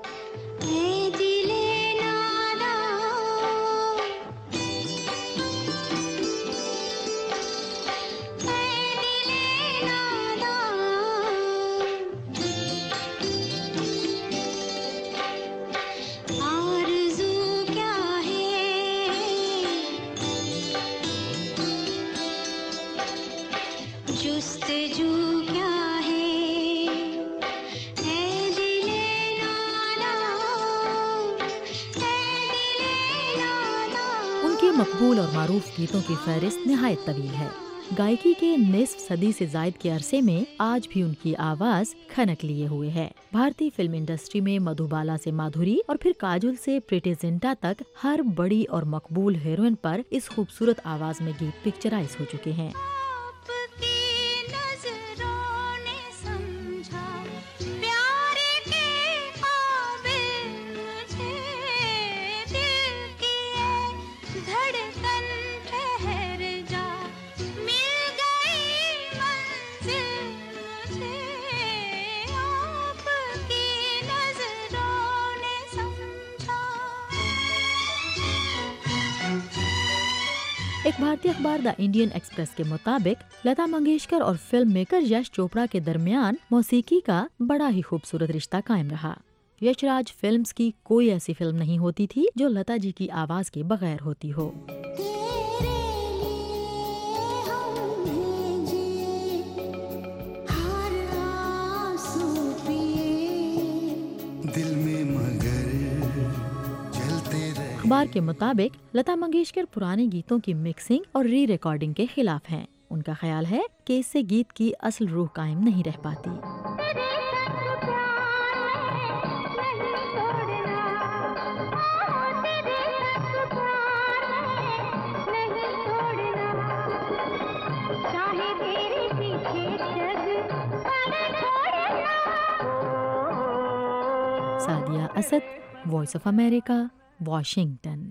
मकबूल और मारूफ गीतों की फहरिस्त निहायत तवील है। गायकी के निस्फ सदी से जायद के अरसे में आज भी उनकी आवाज खनक लिए हुए है। भारतीय फिल्म इंडस्ट्री में मधुबाला से माधुरी और फिर काजोल से प्रीति जिंटा तक हर बड़ी और मकबूल हीरोइन पर इस खूबसूरत आवाज में गीत पिक्चराइज हो चुके हैं। एक भारतीय अखबार द इंडियन एक्सप्रेस के मुताबिक लता मंगेशकर और फिल्म मेकर यश चोपड़ा के दरमियान मौसीकी का बड़ा ही खूबसूरत रिश्ता कायम रहा। यशराज फिल्म्स की कोई ऐसी फिल्म नहीं होती थी जो लता जी की आवाज के बगैर होती हो। अखबार के मुताबिक लता मंगेशकर पुराने गीतों की मिक्सिंग और री रिकॉर्डिंग के खिलाफ हैं। उनका ख्याल है कि इससे गीत की असल रूह कायम नहीं रह पाती। Sadia Asad, voice of America, Washington.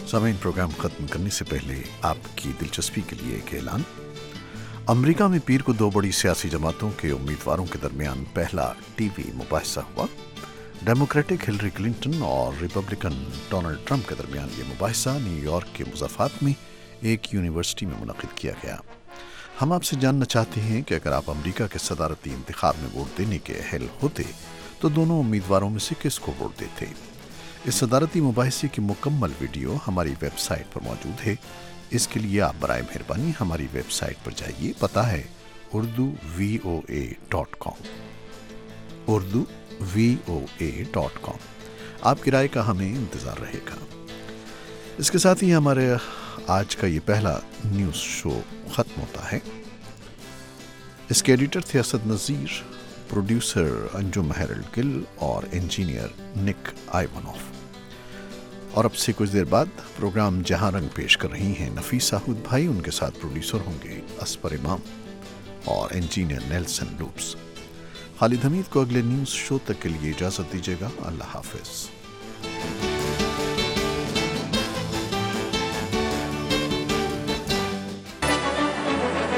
सामीन, प्रोग्राम खत्म करने से पहले आपकी दिलचस्पी के लिए एक ऐलान। अमेरिका में पीर को दो बड़ी सियासी जमातों के उम्मीदवारों के दरमियान पहला टीवी मुबाहिसा हुआ। डेमोक्रेटिक हिलरी क्लिंटन और रिपब्लिकन डोनाल्ड ट्रंप के दरमियान ये मुबाहिसा न्यूयॉर्क के मुज़फ़्फ़रात में एक यूनिवर्सिटी में मुनक़िद किया गया। हम आपसे जानना चाहते हैं कि अगर आप अमेरिका के सदारती इंतखाब में वोट देने के अहल होते तो दोनों उम्मीदवारों में से किसको वोट देते। इस सदारती मुबाहिसे की मुकम्मल वीडियो हमारी वेबसाइट पर मौजूद है। इसके लिए आप बराए मेहरबानी हमारी वेबसाइट पर जाइए। पता है Urdu V O A dot com, Urdu V O A dot com. आपकी राय का हमें इंतज़ार रहेगा। इसके साथ ही हमारे आज का ये पहला न्यूज़ शो ख़त्म होता है। इसके एडिटर थे Asad Nazir, producer Anjum Harold Gill और इंजीनियर निक आइवनोफ। और अब से कुछ देर बाद प्रोग्राम जहां रंग पेश कर रही हैं नफीस साहूद भाई, उनके साथ प्रोड्यूसर होंगे असपर इमाम और engineer Nelson Lopes. Khalid Hamid को अगले न्यूज़ शो तक के लिए इजाज़त दीजिएगा। अल्लाह हाफिज़।